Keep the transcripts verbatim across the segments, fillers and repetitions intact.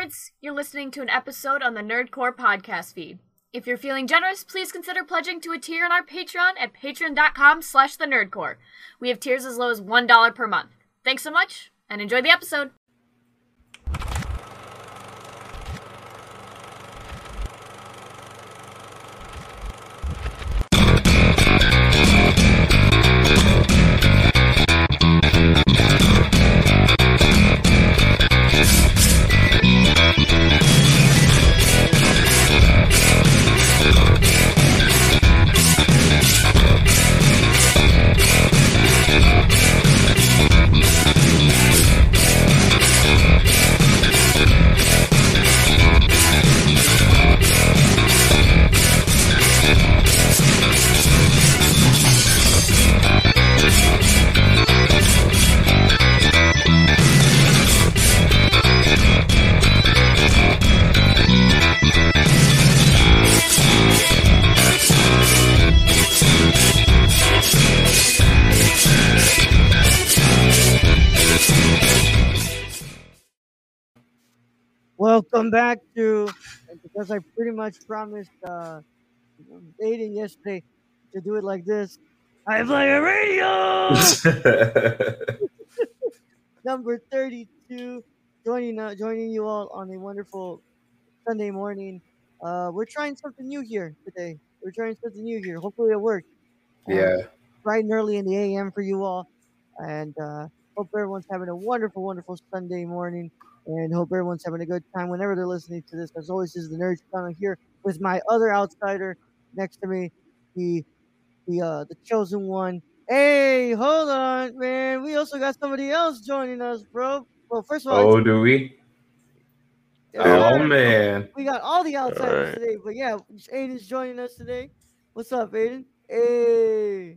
nerds! You're listening to an episode on the Nerdcore podcast feed. If you're feeling generous, please consider pledging to a tier on our Patreon at patreon.com slash the nerdcore. We have tiers as low as one dollar per month. Thanks so much, and enjoy the episode. Welcome back to, because I pretty much promised uh, Aiden yesterday to do it like this. I play a radio! Number thirty-two, joining uh, joining you all on a wonderful Sunday morning. Uh, we're trying something new here today. We're trying something new here. Hopefully it works. Um, Yeah. bright and early in the A M for you all. And uh, hope everyone's having a wonderful, wonderful Sunday morning. And hope everyone's having a good time whenever they're listening to this. As always, this is the Nerd Channel here with my other outsider next to me, the the uh, the chosen one. Hey, hold on, man. We also got somebody else joining us, bro. Well, first of all, Oh, do we? yeah, Oh, man. we got all the outsiders right. today. But yeah, Aiden's joining us today. What's up, Aiden? Hey.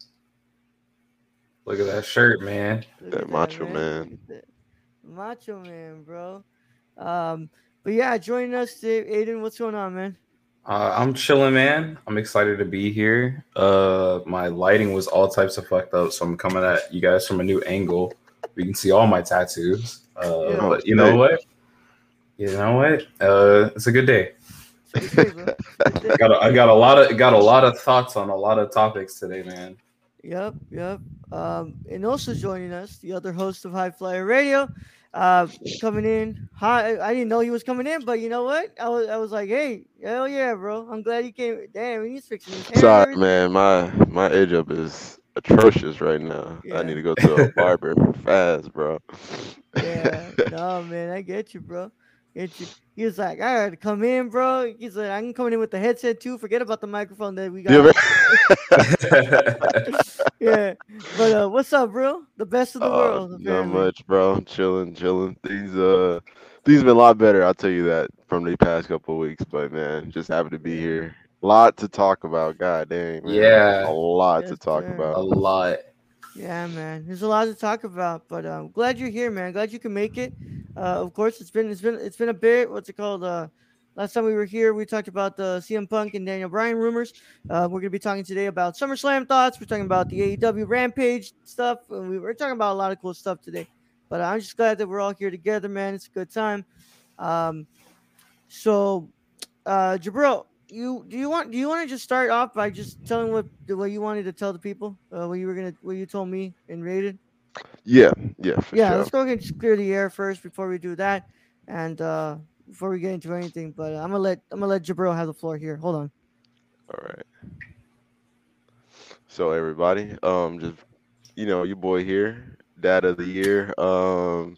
Look at that shirt, man. Look That at Macho Look Man. at that. Macho Man, bro. Um, but yeah, joining us today, Aiden. What's going on, man? Uh, I'm chilling, man. I'm excited to be here. Uh, my lighting was all types of fucked up, so I'm coming at you guys from a new angle. You can see all my tattoos. Uh, Yeah. But you know what? You know what? Uh, it's a good day. It's a good day, bro. It's a good I day. got a, I got a lot of got a lot of thoughts on a lot of topics today, man. Yep, yep. Um, and also joining us, the other host of High Flyer Radio, uh, coming in. Hi, I didn't know he was coming in, but you know what? I was, I was like, hey, hell yeah, bro. I'm glad he came. Damn, he's fixing his hair. and Sorry, everything. man. My my edge up is atrocious right now. Yeah. I need to go to a barber fast, bro. Yeah, no, man, I get you, bro. Get you. He was like, I gotta come in, bro. He's like, I'm coming in with the headset too. Forget about the microphone that we Yeah, got. man. Yeah, but uh, what's up, bro? The best of the Uh, world. not apparently. much, bro. Chilling, chilling. These uh, these have been a lot better. I'll tell you that from the past couple of weeks. But man, just happy to be here. Lot to talk about. God dang, man. Yeah. A lot to Yes, talk sir. A about. lot. Yeah, man. There's a lot to talk about, but I'm um, glad you're here, man. Glad you can make it. Uh, of course, it's been it's been it's been a bit. What's it called? Uh, last time we were here, we talked about the C M Punk and Daniel Bryan rumors. Uh, we're gonna be talking today about SummerSlam thoughts. We're talking about the A E W Rampage stuff, and we were talking about a lot of cool stuff today. But I'm just glad that we're all here together, man. It's a good time. Um, so, uh, Jabril, you do you want do you want to just start off by just telling what what you wanted to tell the people, uh, what you were gonna what you told me and Rated? Yeah, yeah, for Yeah, sure. let's go ahead and just clear the air first before we do that, and uh, before we get into anything. But uh, I'm gonna let I'm gonna let Jabril have the floor here. Hold on. All right. So everybody, um, just you know, your boy here, dad of the year, um,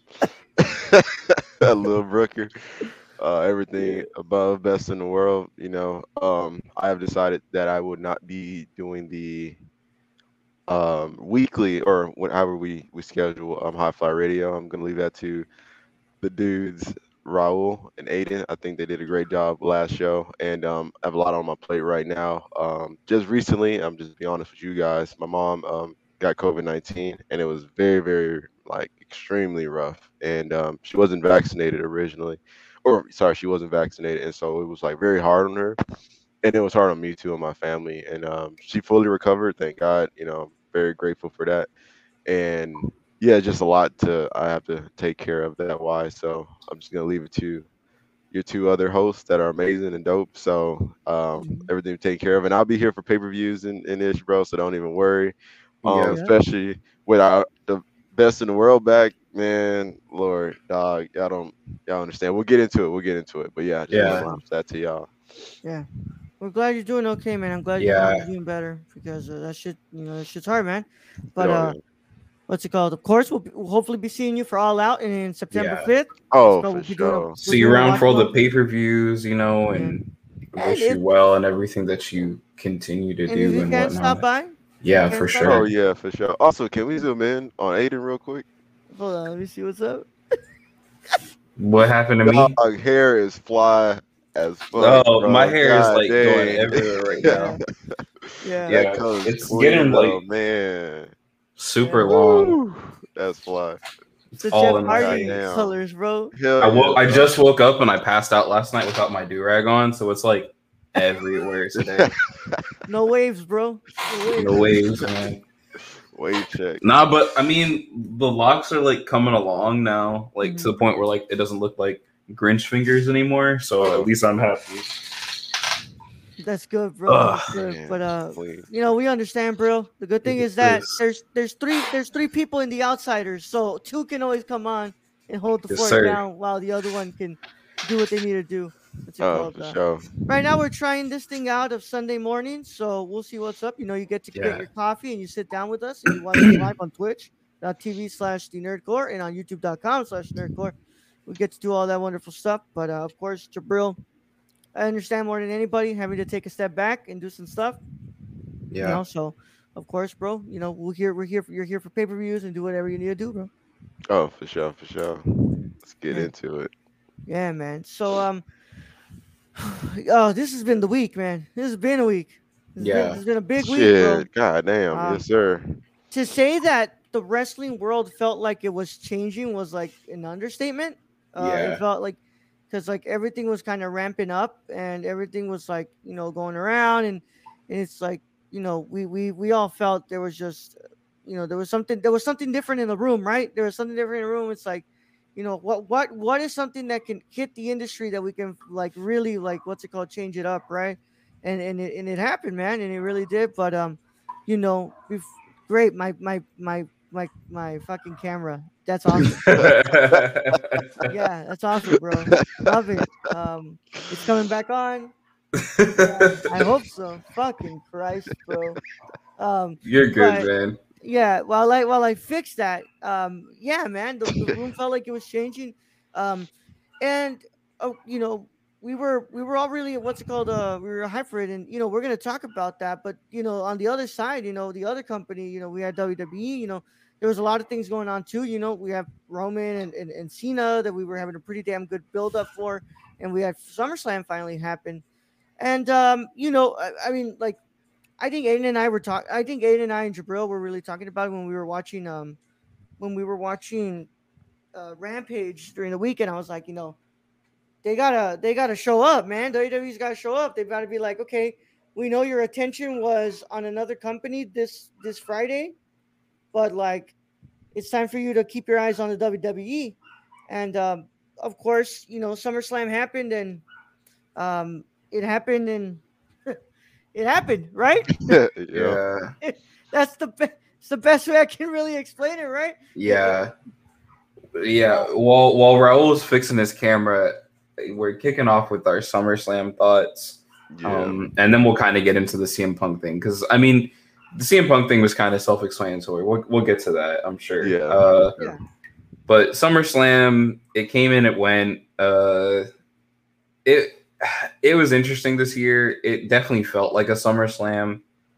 Lil Brooker, uh, everything above best in the world. You know, um, I have decided that I would not be doing the um weekly or whenever we we schedule um High Fly Radio. I'm gonna leave that to the dudes. Raul and Aiden, I think they did a great job last show, and um, I have a lot on my plate right now. Um, just recently, I'm just be honest with you guys. My mom um, got COVID nineteen, and it was very, very like extremely rough. And um, she wasn't vaccinated originally, or sorry, she wasn't vaccinated, and so it was like very hard on her, and it was hard on me too and my family. And um, she fully recovered, thank God. You know, I'm very grateful for that. And yeah, just a lot to I have to take care of that wise. So I'm just gonna leave it to your two other hosts that are amazing and dope. So um, Mhm. everything taken care of, and I'll be here for pay per views and in ish, bro. So don't even worry. Um, Yeah. Yeah. especially with our the best in the world back, man. Lord, dog, y'all don't y'all understand. We'll get into it. We'll get into it. But yeah, I just want Yeah. to announce that to y'all. Yeah. We're glad you're doing okay, man. I'm glad you're Yeah. finally doing better because uh, that shit, you know, that shit's hard, man. But Yo, uh, man. what's it called? Of course, we'll, be, we'll hopefully be seeing you for All Out in September Yeah. fifth. Oh, So for we'll be doing a sure. we're See you doing a around watch for all the along. pay per views, you know, Yeah. and And wish you if well and everything that you continue to and if do you and can stop whatnot. by, if Yeah, you can for stop Oh sure. by. yeah, for sure. Also, can we zoom in on Aiden real quick? Hold on, let me see what's up. What happened to me? Dog, hair is fly as fuck, Oh, my bro. hair is God like going dang. everywhere right Yeah, now. yeah, That Yeah, color's it's clean getting like though, man. super yeah. long. Woo! That's fly. It's The all Jeff in my God Hardy face. damn. colors, bro. Hell I yeah, woke. I dog. just woke up and I passed out last night without my do rag on, so it's like everywhere today. No waves, bro. No waves. The waves, man. Wave check. Nah, but I mean, the locks are like coming along now, like to the Mhm. point where like it doesn't look like Grinch fingers anymore. So Oh, at least I'm happy. That's good, bro. Ugh, That's good. man. But uh, Clean. you know, we understand, bro. The good thing look is at that this. there's there's three there's three people in the outsiders, so two can always come on and hold the Yes, fort sir. down while the other one can do what they need to do. What's it Oh, called? for Uh, sure. right now we're trying this thing out of Sunday morning, so we'll see what's up. You know, you get to get Yeah. your coffee and you sit down with us and you watch us live on twitch.tv slash the nerdcore and on youtube.com slash nerdcore. We get to do all that wonderful stuff. But uh, of course, Jabril, I understand more than anybody having to take a step back and do some stuff. You Yeah. know, so of course, bro, you know, we're here, we're here, for, you're here for pay per views and do whatever you need to do, bro. Oh, for sure, for sure. Let's get Yeah. into it. Yeah, man. So, um, oh, this has been the week, man. This has been a week. This has been, Yeah. this has been a big week, bro. Shit. God damn. Um, Yes, sir. to say that the wrestling world felt like it was changing was like an understatement. Uh, Yeah. it felt like because like everything was kind of ramping up and everything was like you know going around and, and it's like you know we we we all felt there was just you know there was something there was something different in the room, right? There was something different in the room. It's like you know what what what is something that can hit the industry that we can like really like what's it called change it up, right? And and it, and it happened, man, and it really did. But um, you know, bef- great. My my my my my fucking camera. That's awesome. Yeah, that's awesome, bro. Love it. Um, it's coming back on. Yeah, I hope so. Fucking Christ, bro. Um, You're good, but man. yeah, while I while I fixed that, um, yeah, man, the, the room felt like it was changing. Um, and uh, you know, we were we were all really what's it called? Uh, we were hyped for it, and you know, we're gonna talk about that. But you know, on the other side, you know, the other company, you know, we had W W E. You know, there was a lot of things going on too. You know, we have Roman and and, and Cena that we were having a pretty damn good build up for, and we had SummerSlam finally happen. And um, you know, I, I mean, like I think Aiden and I were talking. I think Aiden and I and Jabril were really talking about it when we were watching um when we were watching uh, Rampage during the weekend. I was like, you know, they gotta they gotta show up, man. W W E's gotta show up. They've got to be like, okay, we know your attention was on another company this this Friday, but like it's time for you to keep your eyes on the W W E. And um, of course, you know, SummerSlam happened and um, it happened and it happened, right? Yeah. Yeah. That's the be- it's the best way I can really explain it, right? Yeah. Yeah. While while Raul's fixing his camera, we're kicking off with our SummerSlam thoughts. Yeah. Um, and then we'll kind of get into the C M Punk thing. Because I mean, the C M Punk thing was kind of self-explanatory. We'll we'll get to that, I'm sure. Yeah. Uh, Yeah. But SummerSlam, it came in, it went. Uh, it it was interesting this year. It definitely felt like a SummerSlam.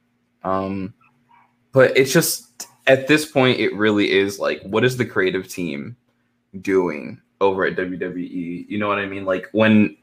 Um, but it's just at this point, it really is like, what is the creative team doing over at W W E? You know what I mean? Like when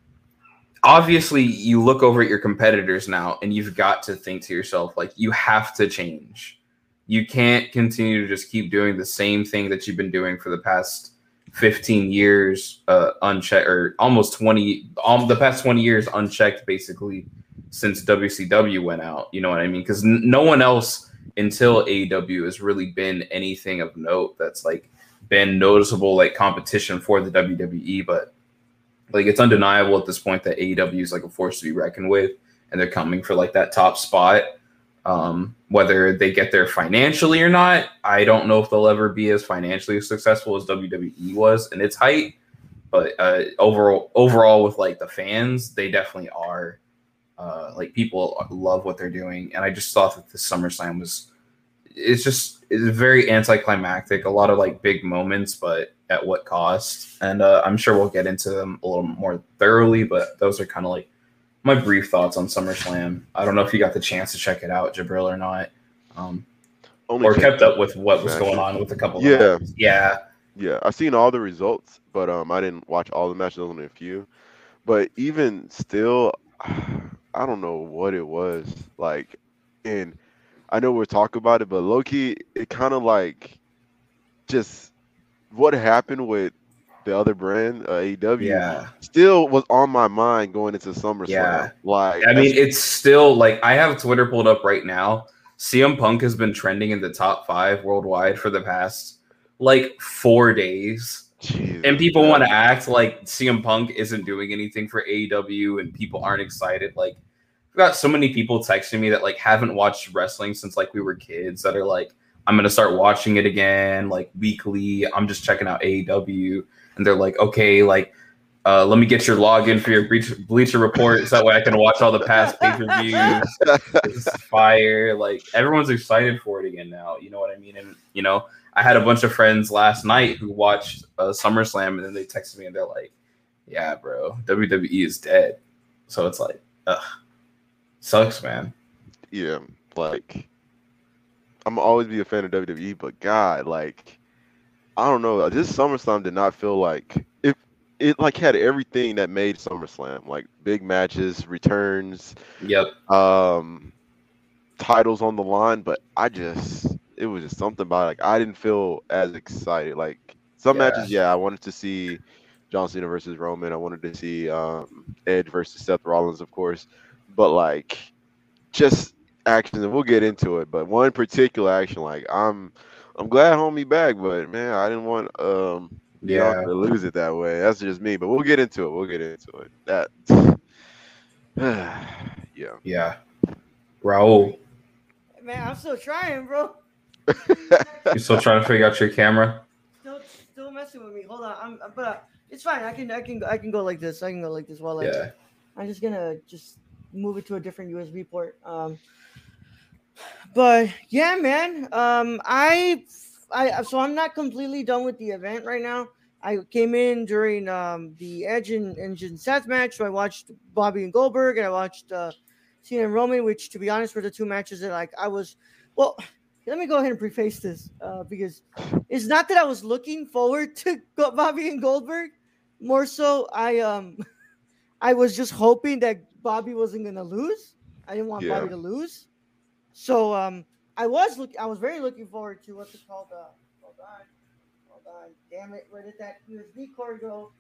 obviously you look over at your competitors now and you've got to think to yourself, like, you have to change. You can't continue to just keep doing the same thing that you've been doing for the past fifteen years, uh, unchecked, or almost twenty, um, the past twenty years unchecked, basically, since W C W went out. You know what I mean? Because n- no one else until A E W has really been anything of note that's like been noticeable, like competition for the W W E. But Like, it's undeniable at this point that A E W is like a force to be reckoned with, and they're coming for like that top spot. Um, whether they get there financially or not, I don't know if they'll ever be as financially successful as W W E was in its height. But uh, overall, overall, with like the fans, they definitely are. Uh, like, people love what they're doing, and I just thought that this SummerSlam was, it's just it's very anticlimactic. A lot of like big moments, but at what cost? And uh, I'm sure we'll get into them a little more thoroughly. But those are kind of like my brief thoughts on SummerSlam. I don't know if you got the chance to check it out, Jabril, or not, um, Only or checked kept up with what was matches. going on with a couple. Yeah. of matches. yeah. Yeah, I've seen all the results, but um, I didn't watch all the matches, only a few. But even still, I don't know what it was like, and I know we're talking about it, but low-key, it kind of like just what happened with the other brand, uh, A E W, Yeah. still was on my mind going into SummerSlam. Yeah. Like, I mean, that's- it's still like I have Twitter pulled up right now. C M Punk has been trending in the top five worldwide for the past like four days. Jesus, And people man. want to act like C M Punk isn't doing anything for A E W and people aren't excited. Like, I've got so many people texting me that like haven't watched wrestling since like we were kids that are like, I'm going to start watching it again, like weekly. I'm just checking out A E W. And they're like, okay, like, uh, let me get your login for your Bleacher, Bleacher Report so that way I can watch all the past pay-per-views. It's fire. Like, everyone's excited for it again now. You know what I mean? And, you know, I had a bunch of friends last night who watched uh, SummerSlam, and then they texted me, and they're like, yeah, bro, W W E is dead. So it's like, ugh. Sucks, man. Yeah, like, I'm gonna always be a fan of W W E, but God, like, I don't know. This SummerSlam did not feel like it. It like had everything that made SummerSlam, like big matches, returns, Yep. um, titles on the line. But I just, it was just something about it. Like, I didn't feel as excited. Like, some Yeah. matches, yeah, I wanted to see John Cena versus Roman. I wanted to see um, Edge versus Seth Rollins, of course. But like, just action, and we'll get into it. But one particular action, like, I'm, I'm glad homie back, but man, I didn't want um. Yeah. to lose it that way. That's just me, but we'll get into it. We'll get into it. That, yeah. Yeah. Raul, Man, I'm still trying, bro. you still trying to figure out your camera? Still, still messing with me. Hold on. I'm, but uh, it's fine. I can, I can, I can go like this. I can go like this while I. Yeah. I'm just gonna just move it to a different U S B port. Um. But yeah, man. Um, I, I, so I'm not completely done with the event right now. I came in during um the Edge and, and Seth match, so I watched Bobby and Goldberg, and I watched uh, Cena and Roman, which, to be honest, were the two matches that like I was. Well, let me go ahead and preface this uh, because it's not that I was looking forward to go- Bobby and Goldberg. More so, I um, I was just hoping that Bobby wasn't gonna lose. I didn't want Yeah. Bobby to lose. So um, I was look. I was very looking forward to what's it called. Uh, hold on, hold on. Damn it! Where did that U S B cord go?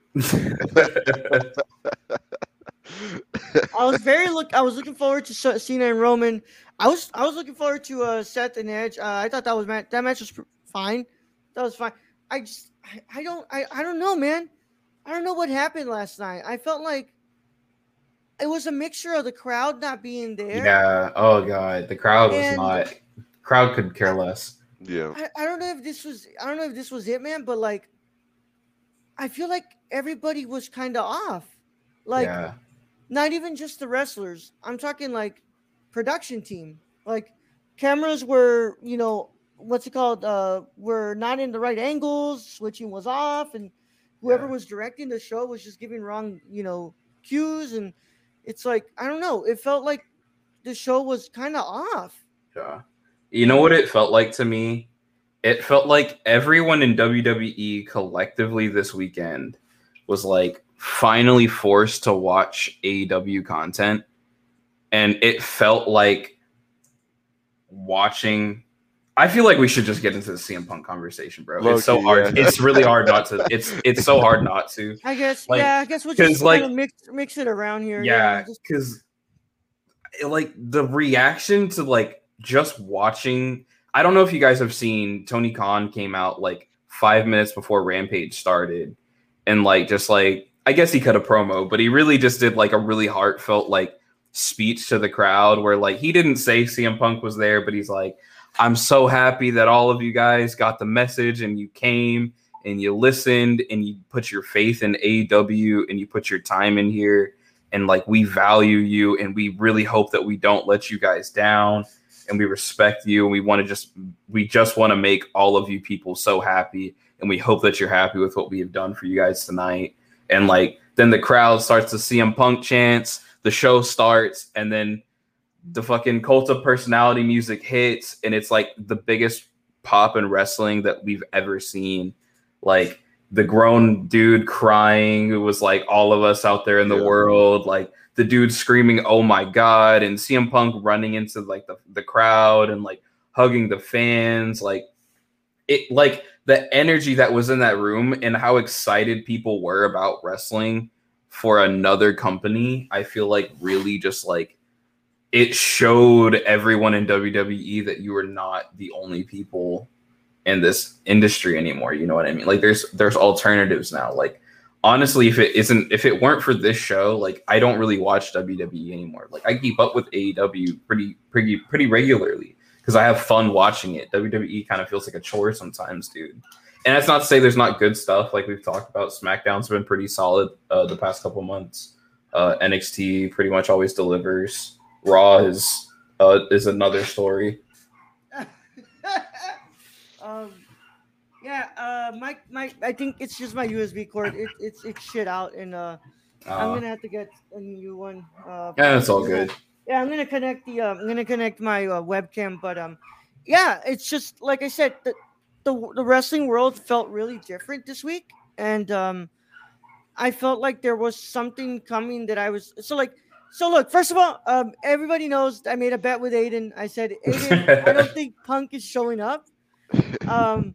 I was very look. I was looking forward to Ce- Cena and Roman. I was. I was looking forward to uh, Seth and Edge. Uh, I thought that was ma- that match was pr- fine. That was fine. I just. I, I don't. I, I don't know, man. I don't know what happened last night. I felt like it was a mixture of the crowd not being there. Yeah. Oh god, the crowd was And- not. Crowd could care less. Yeah. I, I don't know if this was I don't know if this was it, man, but like I feel like everybody was kind of off. Like yeah. not even just the wrestlers. I'm talking like production team. Like cameras were, you know, what's it called? Uh were not in the right angles, switching was off, and whoever Yeah. was directing the show was just giving wrong, you know, cues, and it's like I don't know. It felt like the show was kind of off. Yeah. You know what it felt like to me? It felt like everyone in W W E collectively this weekend was like finally forced to watch A E W content. And it felt like watching. I feel like we should just get into the C M Punk conversation, bro. Low It's so key, hard. yeah. It's really hard not to. It's it's so hard not to. I guess, Like, yeah, I guess we'll 'cause, just like- kind of mix mix it around here. Yeah, just- because like the reaction to like just watching. I don't know if you guys have seen Tony Khan came out like five minutes before Rampage started, and like just like I guess he cut a promo, but he really just did like a really heartfelt like speech to the crowd where like he didn't say C M Punk was there, but he's like, I'm so happy that all of you guys got the message and you came and you listened and you put your faith in A E W and you put your time in here. And like, we value you and we really hope that we don't let you guys down and we respect you. And we want to just, we just want to make all of you people so happy. And we hope that you're happy with what we have done for you guys tonight. And like, then the crowd starts to C M Punk chants, the show starts, and then the fucking Cult of Personality music hits. And it's like the biggest pop in wrestling that we've ever seen. Like, the grown dude crying, it was like all of us out there in the yeah. world, like the dude screaming, oh my God, and C M Punk running into like the, the crowd and like hugging the fans. Like it, like the energy that was in that room and how excited people were about wrestling for another company, I feel like really just like it showed everyone in W W E that you were not the only people in this industry anymore. You know what I mean? Like there's there's alternatives now. Like honestly, if it isn't if it weren't for this show, like I don't really watch W W E anymore. Like I keep up with A E W pretty pretty pretty regularly because I have fun watching it. W W E kind of feels like a chore sometimes, dude. And that's not to say there's not good stuff. Like we've talked about, SmackDown's been pretty solid uh, the past couple months. Uh, N X T pretty much always delivers. Raw is uh, is another story. Um, yeah, uh, my, my, I think it's just my U S B cord. It, it's, it's shit out, and uh, uh, I'm gonna have to get a new one. Uh, yeah, that's all good. Yeah, I'm gonna connect the, uh, I'm gonna connect my uh, webcam, but um, yeah, it's just like I said, the, the, the wrestling world felt really different this week, and um, I felt like there was something coming that I was so like. So look, first of all, um, everybody knows I made a bet with Aiden. I said, Aiden, I don't think Punk is showing up. Um,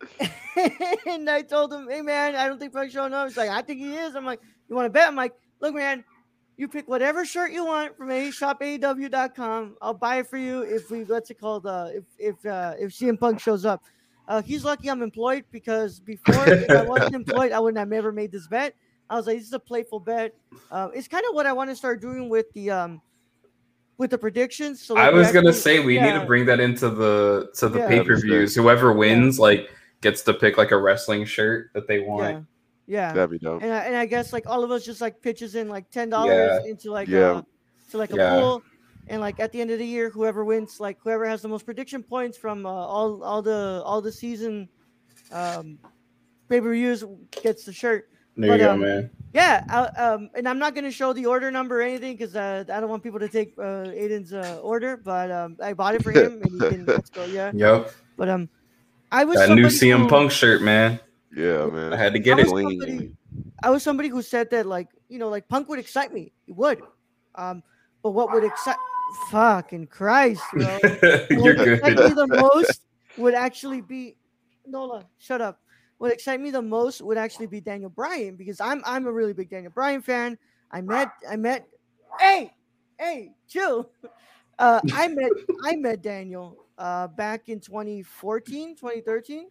and I told him, hey man, I don't think Punk's showing up. He's like, I think he is. I'm like, you want to bet? I'm like, look, man, you pick whatever shirt you want from a shop A E W dot com. I'll buy it for you if we what's it called? Uh, if if uh, if C M Punk shows up. Uh, he's lucky I'm employed because before if I wasn't employed, I wouldn't have ever made this bet. I was like, this is a playful bet. Uh, it's kind of what I want to start doing with the um with the predictions. So like I was actually, gonna say we yeah. need to bring that into the to the Yeah. pay-per-views. Whoever wins, Yeah. like gets to pick like a wrestling shirt that they Yeah, want. yeah. That'd be dope. And I, and I guess like all of us just like pitches in like ten dollars Yeah. into like Yeah. uh to like a Yeah. pool, and like at the end of the year, whoever wins, like whoever has the most prediction points from uh, all all the all the season um pay per views gets the shirt. There But, you go, um, man. Yeah, I, um, and I'm not gonna show the order number or anything because uh, I don't want people to take uh, Aiden's uh, order. But um, I bought it for him, and he can let's go. Yeah, Yep. but um, I was That new somebody C M who- Punk shirt, man. Yeah, man. I had to get I it. was somebody, I was somebody who said that like you know like Punk would excite me. It would, um, but what would excite? Fucking Christ, bro! What You're would excite me good. the most would actually be Nola. Shut up. What excited me the most would actually be Daniel Bryan because I'm I'm a really big Daniel Bryan fan. I met I met hey hey chill. Uh, I met I met Daniel uh, back in twenty fourteen, twenty thirteen.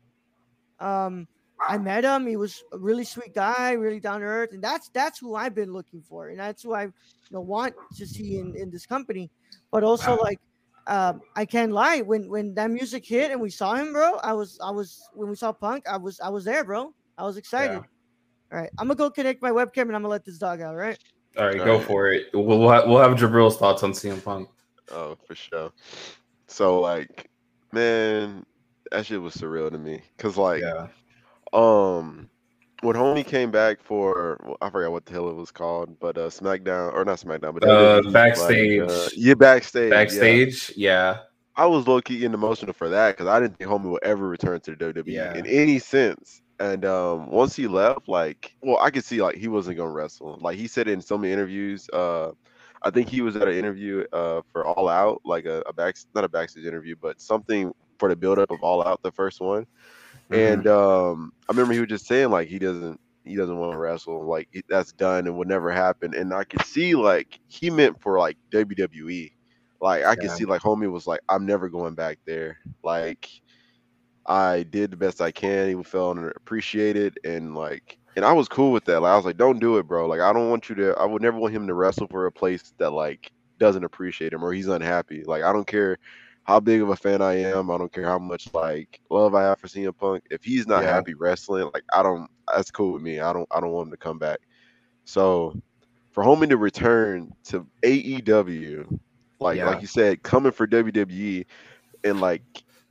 Um, I met him. He was a really sweet guy, really down to earth, and that's that's who I've been looking for, and that's who I you know want to see in, in this company. But also Wow. like um, I can't lie. When when that music hit and we saw him, bro, I was I was when we saw Punk, I was I was there, bro. I was excited. Yeah. All right, I'm gonna go connect my webcam and I'm gonna let this dog out. All right. All right, All go right. for it. We'll we'll have, we'll have Jabril's thoughts on C M Punk. Oh, for sure. So like, man, that shit was surreal to me. Cause like, Yeah. um, when Homie came back for, well, I forgot what the hell it was called, but uh, SmackDown or not SmackDown, but Uh, W W E, backstage. Like, uh, yeah, backstage. Yeah. Backstage, yeah. I was low key getting emotional for that because I didn't think Homie would ever return to the W W E Yeah. in any sense. And um, once he left, like, well, I could see like he wasn't gonna wrestle. Like he said in so many interviews. Uh, I think he was at an interview uh for All Out, like a, a back, not a backstage interview, but something for the build up of All Out, the first one. Mhm. And um, I remember he was just saying like he doesn't he doesn't want to wrestle, like it- that's done and would never happen. And I could see like he meant for like W W E. Like I could Yeah. see like Homie was like, I'm never going back there. Like I did the best I can. He felt appreciated, and like and I was cool with that. Like I was like, don't do it, bro. Like I don't want you to. I would never want him to wrestle for a place that like doesn't appreciate him or he's unhappy. Like I don't care how big of a fan I am. I don't care how much like love I have for C M Punk. If he's not Yeah. happy wrestling, like I don't. That's cool with me. I don't. I don't want him to come back. So for Homie to return to A E W, like Yeah. like you said, coming for W W E and like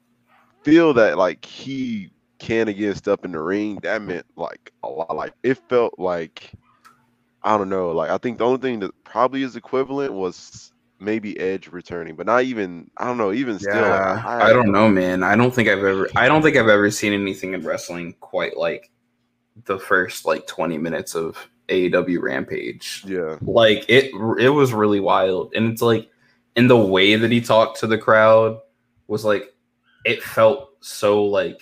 feel that like he can again step in the ring, that meant like a lot. Like it felt like I don't know. Like I think the only thing that probably is equivalent was maybe Edge returning, but not even. I don't know. Even still, like Yeah, I, I don't know, man. I don't think I've ever I don't think I've ever seen anything in wrestling quite like the first like twenty minutes of A E W Rampage. Yeah, Like it it was really wild. And it's like in the way that he talked to the crowd was like it felt so like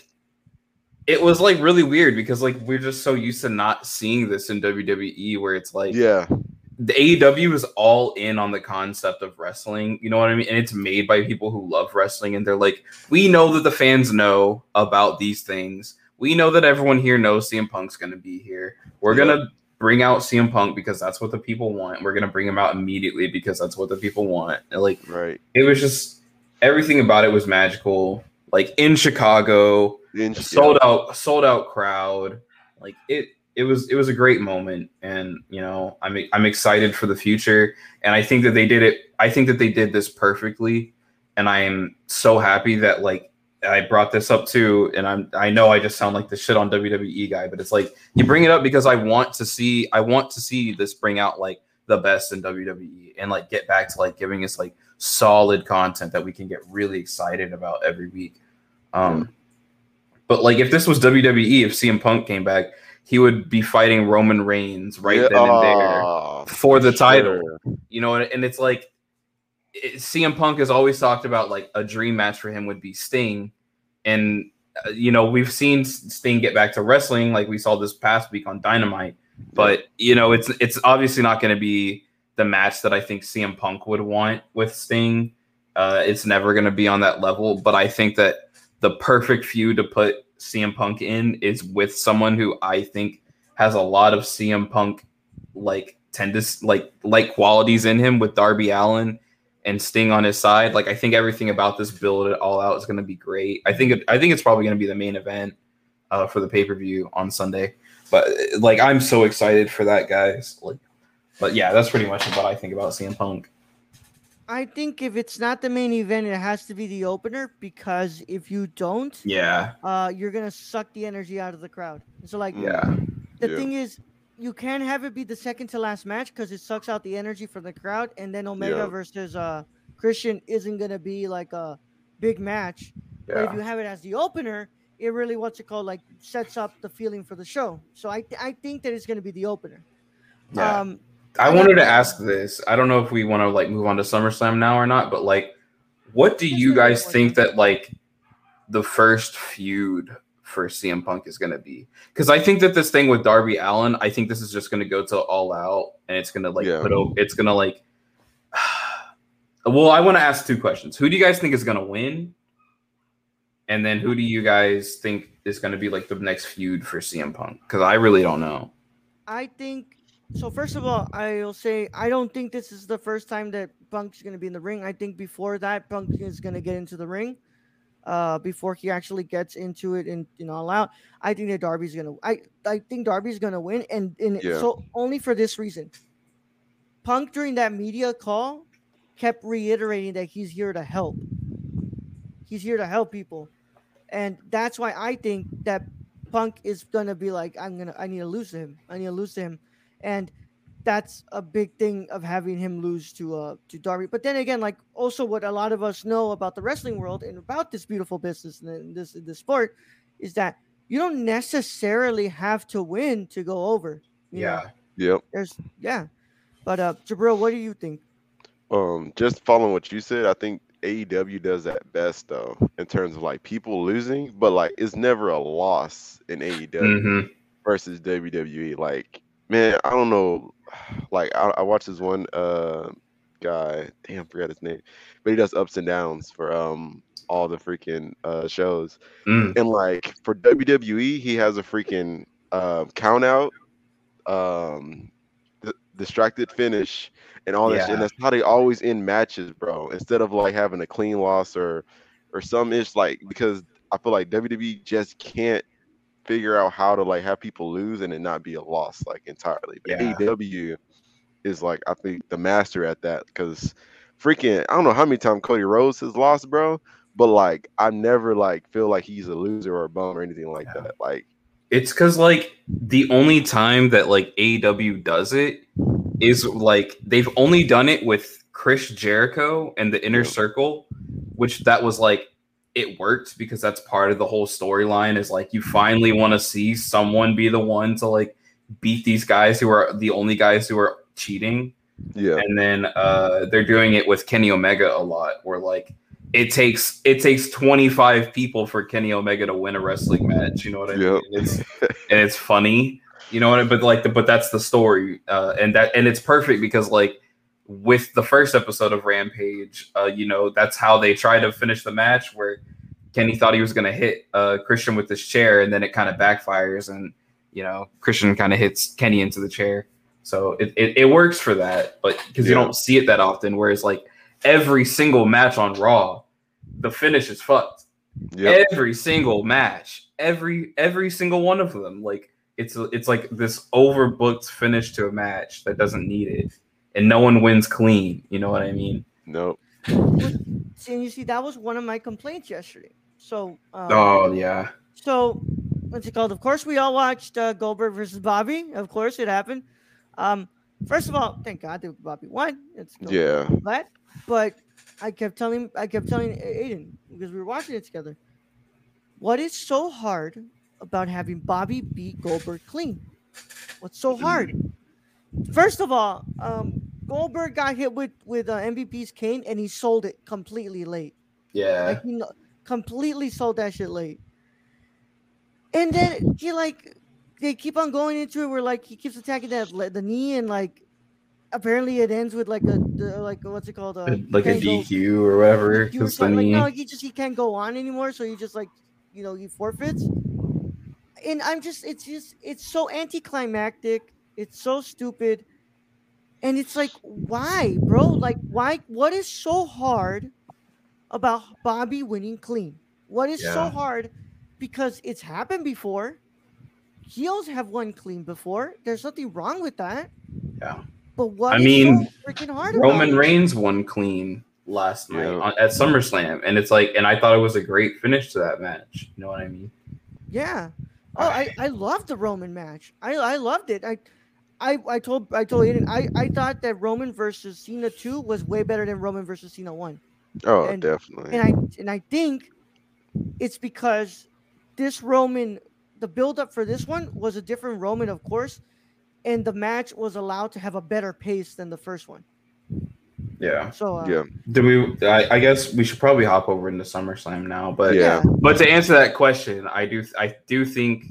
it was like really weird because like we're just so used to not seeing this in W W E where it's like yeah, the A E W is all in on the concept of wrestling, you know what I mean? And it's made by people who love wrestling and they're like, we know that the fans know about these things. We know that everyone here knows C M Punk's going to be here. We're Yeah. going to bring out C M Punk because that's what the people want. We're going to bring him out immediately because that's what the people want. And like right. it was just everything about it was magical. Like in Chicago, In, sold out sold out crowd. Like it it was it was a great moment, and you know I'm I'm excited for the future, and I think that they did it I think that they did this perfectly, and I am so happy that like I brought this up too, and I'm I know I just sound like the shit on W W E guy, but it's like you bring it up because I want to see I want to see this bring out like the best in W W E and like get back to like giving us like solid content that we can get really excited about every week. Um, but like if this was W W E, if C M Punk came back, he would be fighting Roman Reigns right Yeah, then and there uh, for the sure. title. You know, and it's like it, C M Punk has always talked about like a dream match for him would be Sting, and uh, you know we've seen Sting get back to wrestling like we saw this past week on Dynamite. But you know it's it's obviously not going to be the match that I think C M Punk would want with Sting. Uh, it's never going to be on that level. But I think that the perfect feud to put C M Punk in is with someone who I think has a lot of C M Punk like tendencies, like like qualities in him with Darby Allin and Sting on his side. Like I think everything about this build it all out is going to be great. I think it, I think it's probably going to be the main event uh, for the pay per view on Sunday. But like I'm so excited for that, guys. Like, but yeah, that's pretty much what I think about C M Punk. I think if it's not the main event, it has to be the opener because if you don't, Yeah, uh, you're gonna suck the energy out of the crowd. So like, yeah, the Yeah. thing is, you can have it be the second to last match because it sucks out the energy from the crowd, and then Omega Yeah. versus uh Christian isn't gonna be like a big match. But if you yeah. have it as the opener, it really what's it called like sets up the feeling for the show. So I th- I think that it's gonna be the opener. Yeah. Um, I and wanted to then- ask this. I don't know if we want to like move on to SummerSlam now or not, but like, what do Let's you do that guys one, think yeah. that like the first feud for C M Punk is going to be? Because I think that this thing with Darby Allin, I think this is just going to go to All Out, and it's going to like Yeah. put o- it's going to like. Well, I want to ask two questions. Who do you guys think is going to win? And then who do you guys think is going to be like the next feud for C M Punk? Because I really don't know. I think so. First of all, I'll say I don't think this is the first time that Punk's going to be in the ring. I think before that, Punk is going to get into the ring. Uh, before he actually gets into it and you know all out, I think that Darby's gonna. I I think Darby's gonna win, and and Yeah. so only for this reason. Punk during that media call kept reiterating that he's here to help. He's here to help people, and that's why I think that Punk is gonna be like, I'm gonna, I need to lose to him. I need to lose to him, and that's a big thing of having him lose to uh to Darby. But then again, like also what a lot of us know about the wrestling world and about this beautiful business and this this sport is that you don't necessarily have to win to go over. You know? Yep. There's yeah, but uh, Jabril, what do you think? Um, just following what you said, I think A E W does that best though, in terms of like people losing, but like it's never a loss in A E W hmm versus W W E. Like, man, I don't know. Like, I, I watched this one uh guy, damn, I forgot his name, but he does ups and downs for um all the freaking uh shows. Mm. And like for W W E, he has a freaking um, count out, um, d- distracted finish, and all that shit. And Yeah. that's how they always end matches, bro. Instead of like having a clean loss or or some ish, like because I feel like W W E just can't figure out how to like have people lose and it not be a loss like entirely. But Yeah. A E W is like I think the master at that because freaking I don't know how many times Cody Rhodes has lost, bro. But like I never like feel like he's a loser or a bum or anything like Yeah. that. Like It's because like the only time that like A E W does it is like they've only done it with Chris Jericho and the Inner Yeah. Circle, which that was like it worked because that's part of the whole storyline. Is like you finally want to see someone be the one to like beat these guys who are the only guys who are cheating. yeah, And then uh, they're doing it with Kenny Omega a lot, where like it takes it takes twenty-five people for Kenny Omega to win a wrestling match. You know what I Yep. mean? It's and it's funny, you know what I mean? But like, the, but that's the story, uh, and that and it's perfect because like with the first episode of Rampage, uh, you know that's how they try to finish the match, where Kenny thought he was going to hit uh, Christian with his chair, and then it kind of backfires, and you know Christian kind of hits Kenny into the chair. So it, it, it works for that, but because you Yeah. don't see it that often. Whereas like every single match on Raw, the finish is fucked. yeah, Every single match, every every single one of them, like it's it's like this overbooked finish to a match that doesn't need it, and no one wins clean. You know what I mean? no, See, and you see, that was one of my complaints yesterday. So, um, Oh yeah, so what's it called? Of course, we all watched uh, Goldberg versus Bobby. Of course, it happened. Um, first of all, thank God that Bobby won. It's yeah, glad. But I kept telling, I kept telling Aiden because we were watching it together. What is so hard about having Bobby beat Goldberg clean? What's so hard? First of all, um, Goldberg got hit with with uh, M V P's cane and he sold it completely late. yeah, Like he kno- completely sold that shit late. And then he like they keep on going into it where like he keeps attacking that le- the knee and like apparently it ends with like a the, like what's it called uh, like a can't go- D Q or whatever. D Q or 'Cause the something. Like knee- no, he just he can't go on anymore, so he just like you know he forfeits. And I'm just it's just it's so anticlimactic. It's so stupid. And it's like, why, bro? Like, why? What is so hard about Bobby winning clean? What is so Yeah. hard? Because it's happened before. Heels have won clean before. There's nothing wrong with that. Yeah. But what I is mean, so freaking hard Roman about it? Reigns won clean last night Yeah. on, at SummerSlam, and it's like, and I thought it was a great finish to that match. You know what I mean? Yeah. Oh, I, I loved the Roman match. I I loved it. I I, I told I told Aiden I, I thought that Roman versus Cena two was way better than Roman versus Cena one. oh, And- definitely. And I and I think it's because this Roman, the build up for this one was a different Roman, of course, and the match was allowed to have a better pace than the first one. Yeah. So uh, yeah, Do we? I, I guess we should probably hop over into SummerSlam now. But yeah, but to answer that question, I do I do think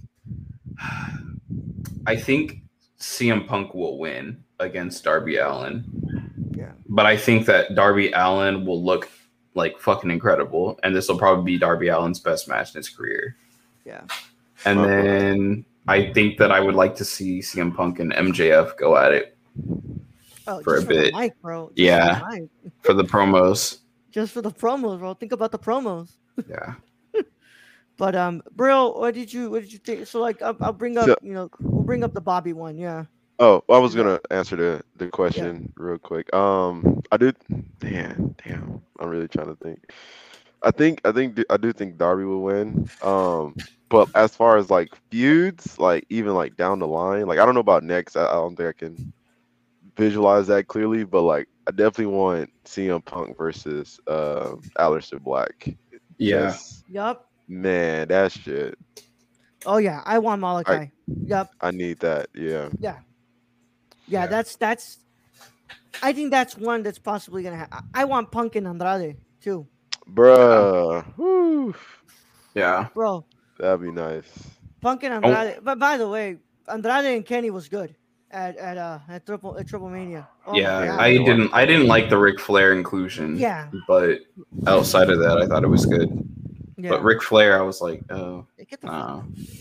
I think C M Punk will win against Darby Allin. Yeah. But I think that Darby Allin will look like fucking incredible, and this will probably be Darby Allin's best match in his career. Yeah. And Uh-huh. then I think that I would like to see C M Punk and M J F go at it Oh, For a just bit. the mic, bro. Just Yeah. For the mic. for the promos. Just for the promos, bro. Think about the promos. Yeah. But um, bro, what did you what did you think? So like, I'll, I'll bring up So- you know we'll bring up the Bobby one. Yeah. Oh, I was gonna answer the the question real quick. Um, I do. Damn, damn. I'm really trying to think. I think I think I do think Darby will win. Um, but as far as like feuds, like even like down the line, like I don't know about next. I, I don't think I can visualize that clearly. But like I definitely want C M Punk versus uh, Aleister Black. Yeah. Just- Yup. man, that shit. Oh yeah, I want Malachi. Yup. I need that. Yeah. Yeah. Yeah, Yeah. that's that's. I think that's one that's possibly gonna happen. I want Punk and Andrade too, Bruh. Whew. Yeah. bro. That'd be nice. Punk and Oh. Andrade. But by the way, Andrade and Kenny was good at at uh at triple at Triple Mania. Oh my Yeah. God. I didn't I didn't like the Ric Flair inclusion. Yeah. But outside of that, I thought it was good. Yeah. But Ric Flair, I was like, oh, Get the uh, fuck-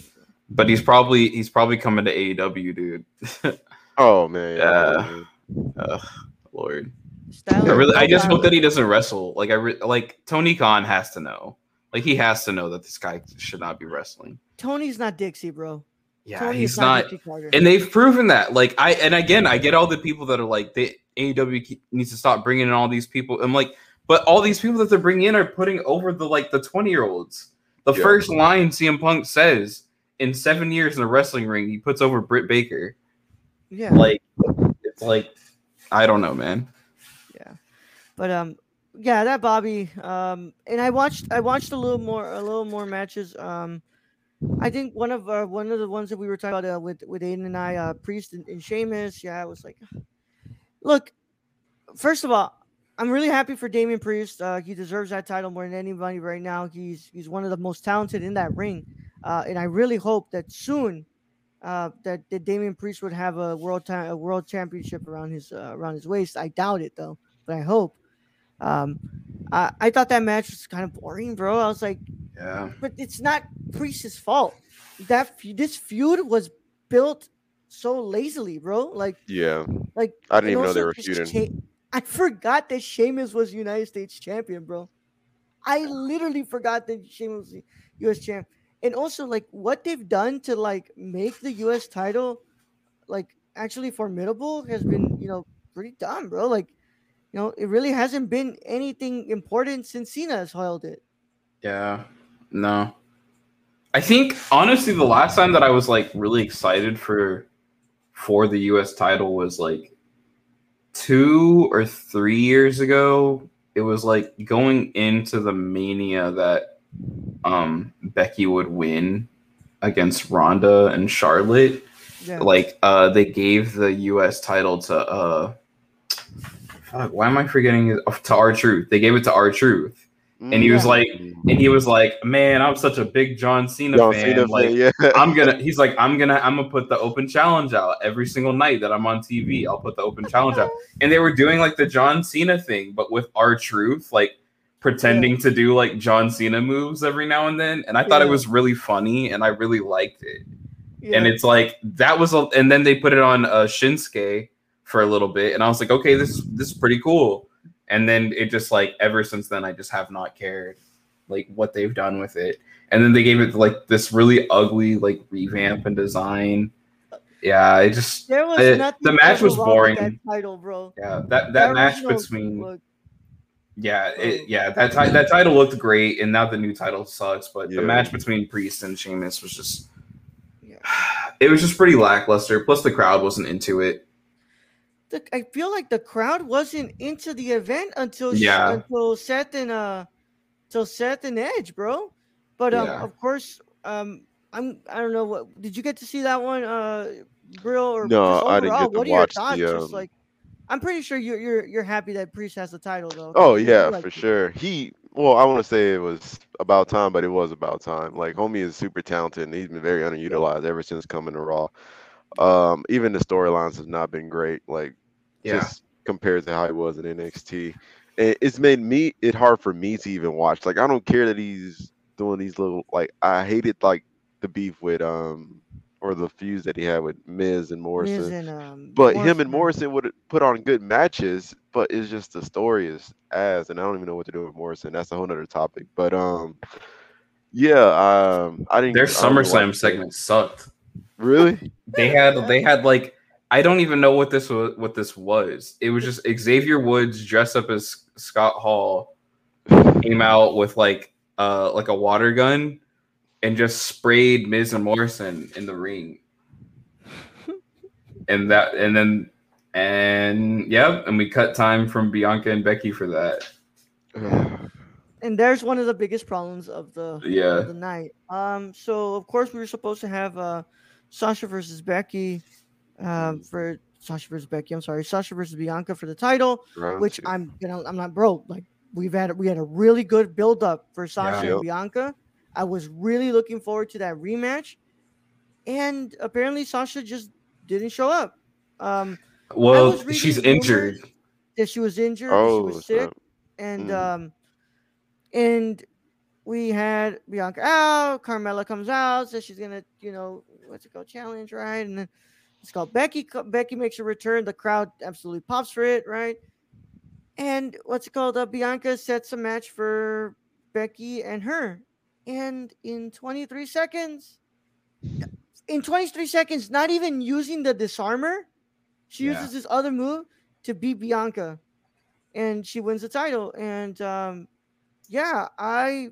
but he's probably he's probably coming to A E W, dude. Oh man, yeah. Uh, Lord. Styles I really, I is just not- hope that he doesn't wrestle. Like I re- like Tony Khan has to know. Like he has to know that this guy should not be wrestling. Tony's not Dixie, bro. Yeah, Tony he's is not. Dixie Carter. And they've proven that. Like I and again, I get all the people that are like, the A E W needs to stop bringing in all these people. I'm like, but all these people that they're bringing in are putting over the like the twenty year olds. The Yeah. first line C M Punk says in seven years in a wrestling ring, he puts over Britt Baker. yeah, Like it's like I don't know, man. yeah, but um, yeah, that Bobby. Um, and I watched, I watched a little more, a little more matches. Um, I think one of uh, one of the ones that we were talking about uh, with with Aiden and I, uh, Priest and, and Sheamus. Yeah, I was like, look, first of all, I'm really happy for Damian Priest. Uh, he deserves that title more than anybody right now. He's he's one of the most talented in that ring, uh, and I really hope that soon, uh, that, that Damian Priest would have a world time a world championship around his uh, around his waist. I doubt it though, but I hope. Um, I, I thought that match was kind of boring, bro. I was like, Yeah. but it's not Priest's fault. That fe- this feud was built so lazily, bro. Like, Yeah, like I didn't and even know they also were this feuding. She- I forgot that Sheamus was United States champion, bro. I literally forgot that Sheamus was U S champ. And also, like, what they've done to like make the U S title like actually formidable has been, you know, pretty dumb, bro. Like, you know, it really hasn't been anything important since Cena has held it. Yeah. No. I think honestly the last time that I was like really excited for for the U S title was like two or three years ago. It was like going into the Mania that um Becky would win against Ronda and Charlotte. Yeah. Like uh they gave the U S title to uh fuck, why am I forgetting it? Oh, to R-Truth. They gave it to R-Truth. And he was Yeah. like, and he was like, man, I'm such a big John Cena John fan. Cena like, fan, yeah. I'm gonna. He's like, I'm gonna. I'm gonna put the open challenge out every single night that I'm on T V. I'll put the open challenge out. And they were doing like the John Cena thing, but with R-Truth, like pretending Yeah. to do like John Cena moves every now and then. And I thought Yeah. it was really funny, and I really liked it. Yeah. And it's like that was, a, and then they put it on uh, Shinsuke for a little bit, and I was like, okay, this this is pretty cool. And then it just like ever since then, I just have not cared like what they've done with it. And then they gave it like this really ugly like revamp and design. Yeah, I just there was I- nothing the match ever was wrong with boring. that title, bro. Yeah, that that There was match no- between look, yeah it, yeah that ti- that title looked great, and now the new title sucks. But Yeah. the match between Priest and Sheamus was just Yeah. it was just pretty lackluster. Plus the crowd wasn't into it. the, I feel like the crowd wasn't into the event until Yeah. until Seth and uh till Seth and Edge, bro. But um, Yeah. of course, um, I'm I don't know what did you get to see that one, uh, Brill or No, just I didn't overall, get to what are your watch thoughts? the, Just um, like, I'm pretty sure you're you're you're happy that Priest has the title though. Oh You- you yeah, like for it. sure. He well, I want to say it was about time, but it was about time. Like homie is super talented, and he's been very underutilized ever since coming to Raw. Um, even the storylines have not been great. Like Yeah. just compared to how he was in N X T, and it's made me it hard for me to even watch. Like I don't care that he's doing these little like I hated like the beef with um or the fuse that he had with Miz and Morrison. Miz and, um, But him and Morrison. Morrison would put on good matches, but it's just the story is ass, and I don't even know what to do with Morrison. That's a whole nother topic. But um, yeah, um, I didn't. Their I don't really SummerSlam watch it. segment sucked. Really? They had they had like I don't even know what this was what this was. It was just Xavier Woods dressed up as Scott Hall came out with like uh like a water gun and just sprayed Miz and Morrison in the ring. And that and then and yeah, and we cut time from Bianca and Becky for that. And there's one of the biggest problems of the Yeah. of the night. Um, so of course we were supposed to have uh Sasha versus Becky, um, for Sasha versus Becky. I'm sorry, Sasha versus Bianca for the title, Round which two. I'm you know I'm not broke. Like we've had we had a really good build up for Sasha Yeah. and Bianca. I was really looking forward to that rematch, and apparently Sasha just didn't show up. Um, Well, was reading she's rumors injured. that she was injured, that she Oh, was sick, snap. and Mm. um, and we had Bianca out. Carmella comes out, says she's gonna, you know, what's it called, challenge, right? And then it's called Becky. Becky makes a return. The crowd absolutely pops for it, right? And what's it called? Uh, Bianca sets a match for Becky and her, and in twenty-three seconds, in twenty-three seconds, not even using the disarmer, she Yeah. uses this other move to beat Bianca, and she wins the title. And um, yeah, I,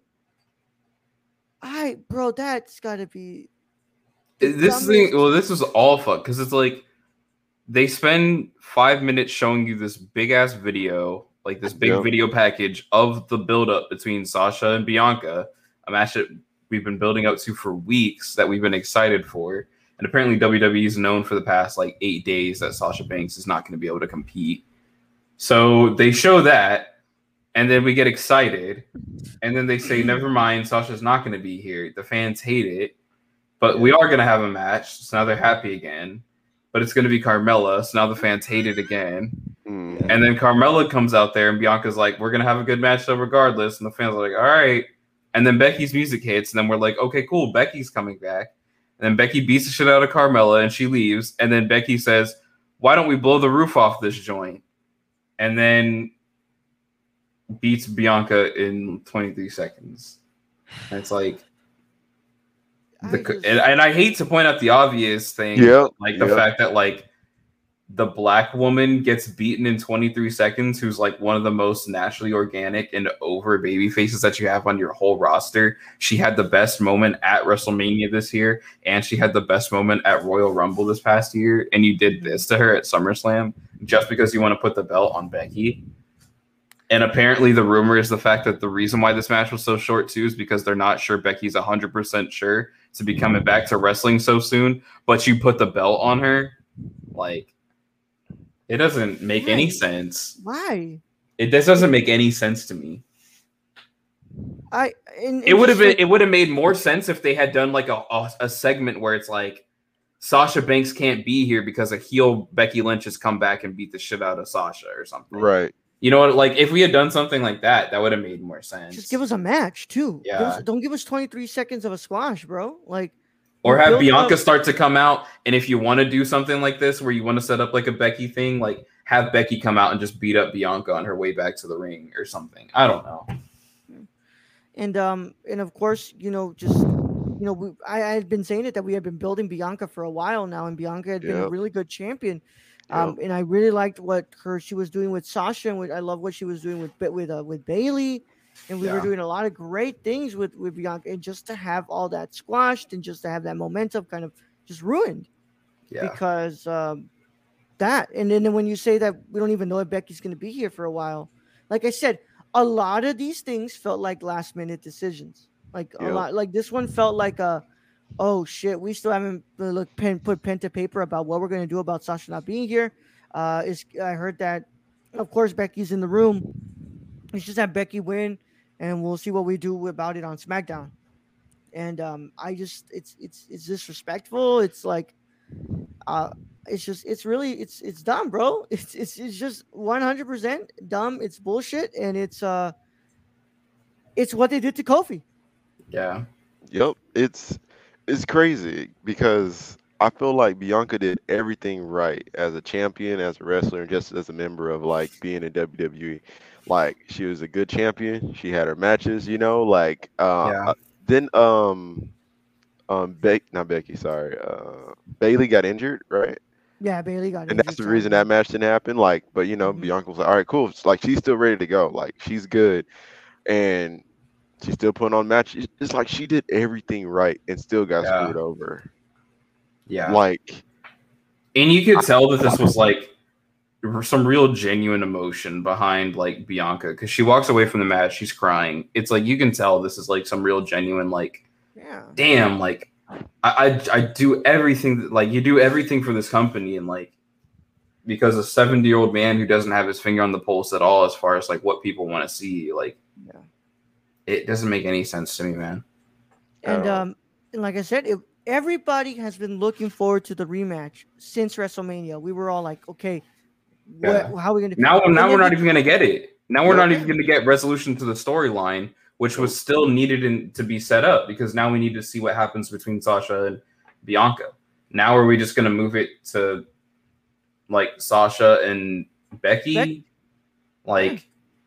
I, bro, that's gotta be the This dumbest- thing, well, this was all fuck because it's like they spend five minutes showing you this big ass video, like this big Yeah. video package of the build up between Sasha and Bianca, a match that we've been building up to for weeks that we've been excited for. And apparently W W E is known for the past like eight days that Sasha Banks is not going to be able to compete. So they show that, and then we get excited, and then they say, never mind, Sasha's not going to be here. The fans hate it, but we are going to have a match. So now they're happy again. But it's going to be Carmella, so now the fans hate it again. Mm. And then Carmella comes out there, and Bianca's like, we're going to have a good match though regardless. And the fans are like, all right. And then Becky's music hits, and then we're like, okay, cool, Becky's coming back. And then Becky beats the shit out of Carmella, and she leaves. And then Becky says, why don't we blow the roof off this joint? And then beats Bianca in twenty-three seconds. And it's like, the, I just- and, and I hate to point out the obvious thing, Yep, like the yep. fact that like the black woman gets beaten in twenty-three seconds, who's like one of the most naturally organic and over baby faces that you have on your whole roster. She had the best moment at WrestleMania this year, and she had the best moment at Royal Rumble this past year, and you did this to her at SummerSlam just because you want to put the belt on Becky. And apparently the rumor is the fact that the reason why this match was so short too is because they're not sure Becky's one hundred percent sure to be coming back to wrestling so soon, but you put the belt on her. Like, it doesn't make any Right. sense. Why? It this doesn't make any sense to me. I and, It would have just been like- it would have made more sense if they had done like a, a a segment where it's like Sasha Banks can't be here because a heel Becky Lynch has come back and beat the shit out of Sasha or something. Right. You know what? Like if we had done something like that, that would have made more sense. Just give us a match too. Give us- Yeah. don't give us twenty-three seconds of a squash, bro. Like, Or have build Bianca up- start to come out, and if you want to do something like this, where you want to set up like a Becky thing, like have Becky come out and just beat up Bianca on her way back to the ring or something. I don't know. and um and of course, you know, just you know, we I, I had been saying it that we had been building Bianca for a while now, and Bianca had been a Yep. really good champion. Um, and I really liked what her she was doing with Sasha, and what, I love what she was doing with Ba- with uh, with Bailey, and we were Yeah. doing a lot of great things with with Bianca. And just to have all that squashed, and just to have that momentum kind of just ruined Yeah. because um, that. And then when you say that we don't even know if Becky's going to be here for a while, like I said, a lot of these things felt like last minute decisions. Like a Yep. lot, like this one felt like a, oh shit, we still haven't uh, look pen put pen to paper about what we're going to do about Sasha not being here. Uh, is I heard that, of course, Becky's in the room. Let's just have Becky win, and we'll see what we do about it on SmackDown. And um, I just, it's it's it's disrespectful. It's like, uh, it's just, it's really, it's it's dumb, bro. It's it's it's just one hundred percent dumb. It's bullshit, and it's uh, it's what they did to Kofi. Yeah. Yep. It's it's crazy because I feel like Bianca did everything right as a champion, as a wrestler, and just as a member of like being in W W E. Like she was a good champion. She had her matches, you know. Like uh, Yeah. uh, then um um Beck not Becky, sorry, uh Bailey got injured, right? Yeah, Bailey got And that's injured the reason sadly. that match didn't happen. Like, but you know, Mhm. Bianca was like, all right, cool. It's like she's still ready to go. Like she's good, and she's still putting on matches. It's like she did everything right and still got Yeah. screwed over. Yeah. Like, And you could tell that this was like some real genuine emotion behind like Bianca because she walks away from the match, she's crying. It's like you can tell this is like some real genuine like, Yeah. damn, like I I, I do everything that, like you do everything for this company, and like because a seventy year old man who doesn't have his finger on the pulse at all as far as like what people want to see, like Yeah. it doesn't make any sense to me, man. And Uh, um, and like I said, it, everybody has been looking forward to the rematch since WrestleMania. We were all like, okay, Yeah. what, how are we gonna Now, and now then we're not they- even going to get it. Now we're Yeah. not even going to get resolution to the storyline. which Nope. was still needed in, to be set up because now we need to see what happens between Sasha and Bianca. Now are we just going to move it to like Sasha and Becky? Beck- like,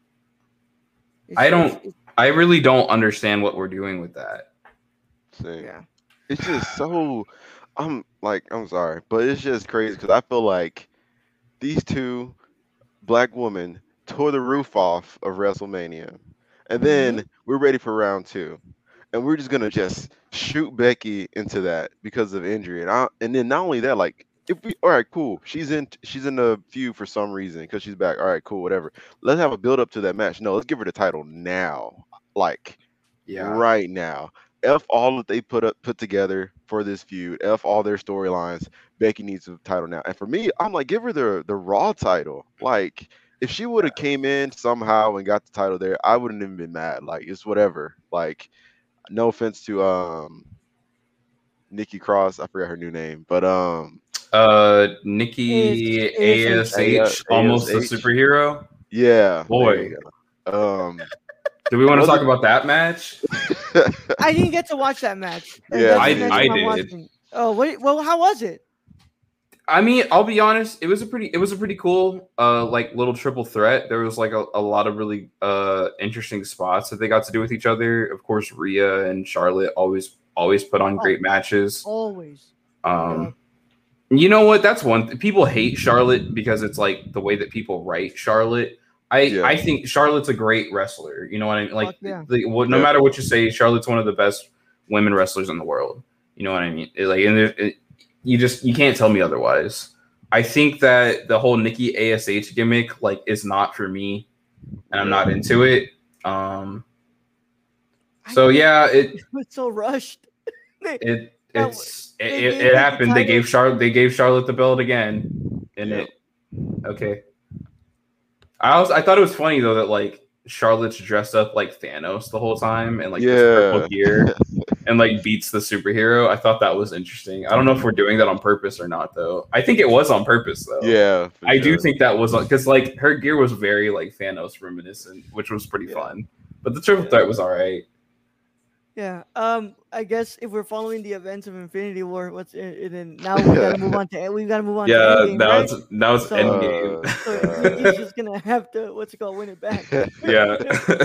It's- I don't- it's- it's- I really don't understand what we're doing with that. Same. yeah. It's just so. I'm like, I'm sorry, but it's just crazy because I feel like these two black women tore the roof off of WrestleMania, and then we're ready for round two, and we're just gonna just shoot Becky into that because of injury, and I, and then not only that, like if we, all right, cool, she's in, she's in the feud for some reason because she's back. All right, cool, whatever. Let's have a build up to that match. No, let's give her the title now, like right now. F all that they put up put together for this feud. F all their storylines. Becky needs a title now. And for me, I'm like, give her the the Raw title. Like, if she would have came in somehow and got the title there, I wouldn't have been mad. Like, it's whatever. Like, no offense to um Nikki Cross, I forgot her new name, but um Uh, Nikki A S H, A S H. almost a superhero. yeah, Boy. there you go. Um, Do we want to Was talk it- about that match? I didn't get to watch that match. Uh, Yeah, that's I- the match I I'm did. watching. Oh, what? Well, how was it? I mean, I'll be honest. It was a pretty, it was a pretty cool, uh, like little triple threat. There was like a, a lot of really uh interesting spots that they got to do with each other. Of course, Rhea and Charlotte always, always put on Oh. great matches. Always. Um, you know what? That's one. Th- people hate Charlotte because it's like the way that people write Charlotte. I, Yeah. I think Charlotte's a great wrestler. You know what I mean? Like, Fuck yeah. the, what, no Yeah. matter what you say, Charlotte's one of the best women wrestlers in the world. You know what I mean? It, like, and there, it, you just you can't tell me otherwise. I think that the whole Nikki A S H gimmick like is not for me, and I'm not into it. Um, so yeah, it It was so rushed. it Well, it's they it, gave it, her it the happened. They title. gave Charlotte they gave Charlotte the belt again, and Yep. it okay. I was I thought it was funny though that like Charlotte's dressed up like Thanos the whole time and like this purple yeah, gear and like beats the superhero. I thought that was interesting. I don't know if we're doing that on purpose or not though. I think it was on purpose though. yeah. for I do sure. think that was because like her gear was very like Thanos reminiscent, which was pretty Yeah. fun. But the triple Yeah. threat was all right. Yeah. Um. I guess if we're following the events of Infinity War, what's it? it in, now we gotta move on to we gotta move on. Yeah, to Endgame, that right? was that was So- Endgame. So Uh, Nikki's just gonna have to what's it called, win it back. yeah.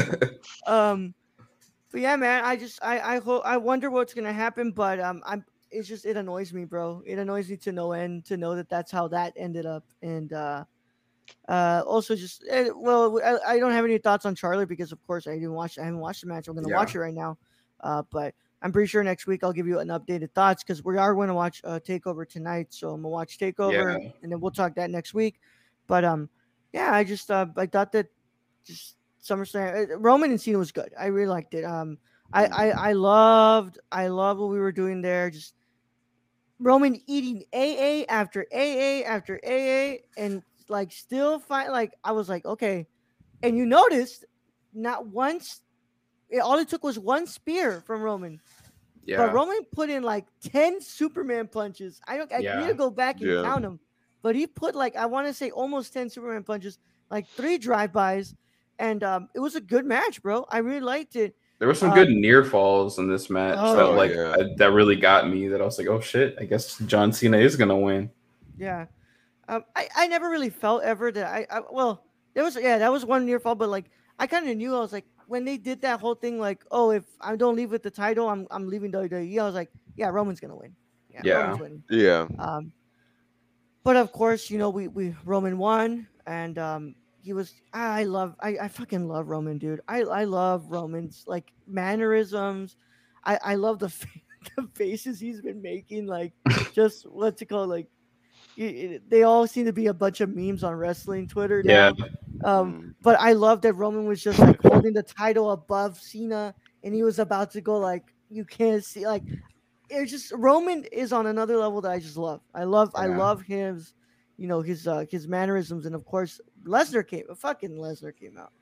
Um. But yeah, man. I just I I hope I wonder what's gonna happen, but um I'm it's just it annoys me, bro. It annoys me to no end to know that that's how that ended up, and uh. Uh, also just eh, well, I, I don't have any thoughts on Charlotte because of course I didn't watch I haven't watched the match. I'm gonna Yeah. watch it right now. Uh, but I'm pretty sure next week I'll give you an updated thoughts because we are going to watch uh, Takeover tonight. So I'm gonna watch Takeover Yeah. and then we'll talk that next week. But um, yeah, I just uh, I thought that just SummerSlam uh, Roman and Cena was good. I really liked it. Um, I I I loved I loved what we were doing there. Just Roman eating A A after A A after A A and like still fight. Like I was like okay, and you noticed not once. It, all it took was one spear from Roman. Yeah. But Roman put in like ten Superman punches. I don't. I need Yeah. to go back and Yeah. count them. But he put like I want to say almost ten Superman punches, like three drive-bys, and um, it was a good match, bro. I really liked it. There were some Um, good near falls in this match Oh, that like yeah. I- that really got me. That I was like, oh shit, I guess John Cena is gonna win. Yeah. Um, I I never really felt ever that I, I well there was yeah that was one near fall, but like I kind of knew I was like when they did that whole thing like oh if I don't leave with the title I'm I'm leaving W W E. I was like yeah Roman's gonna win. Yeah. Yeah. Roman's winning. Yeah, Um, but of course, you know, we, we Roman won, and um, he was. I love. I, I fucking love Roman, dude. I I love Roman's like mannerisms. I I love the fa- the faces he's been making. Like just what's it called? Like it, it- they all seem to be a bunch of memes on wrestling Twitter. Yeah. Now. Um, Mm. but I love that Roman was just like holding the title above Cena, and he was about to go like you can't see like it's just Roman is on another level that I just love. I love I Yeah. love his you know his uh his mannerisms, and of course Lesnar came fucking Lesnar came out.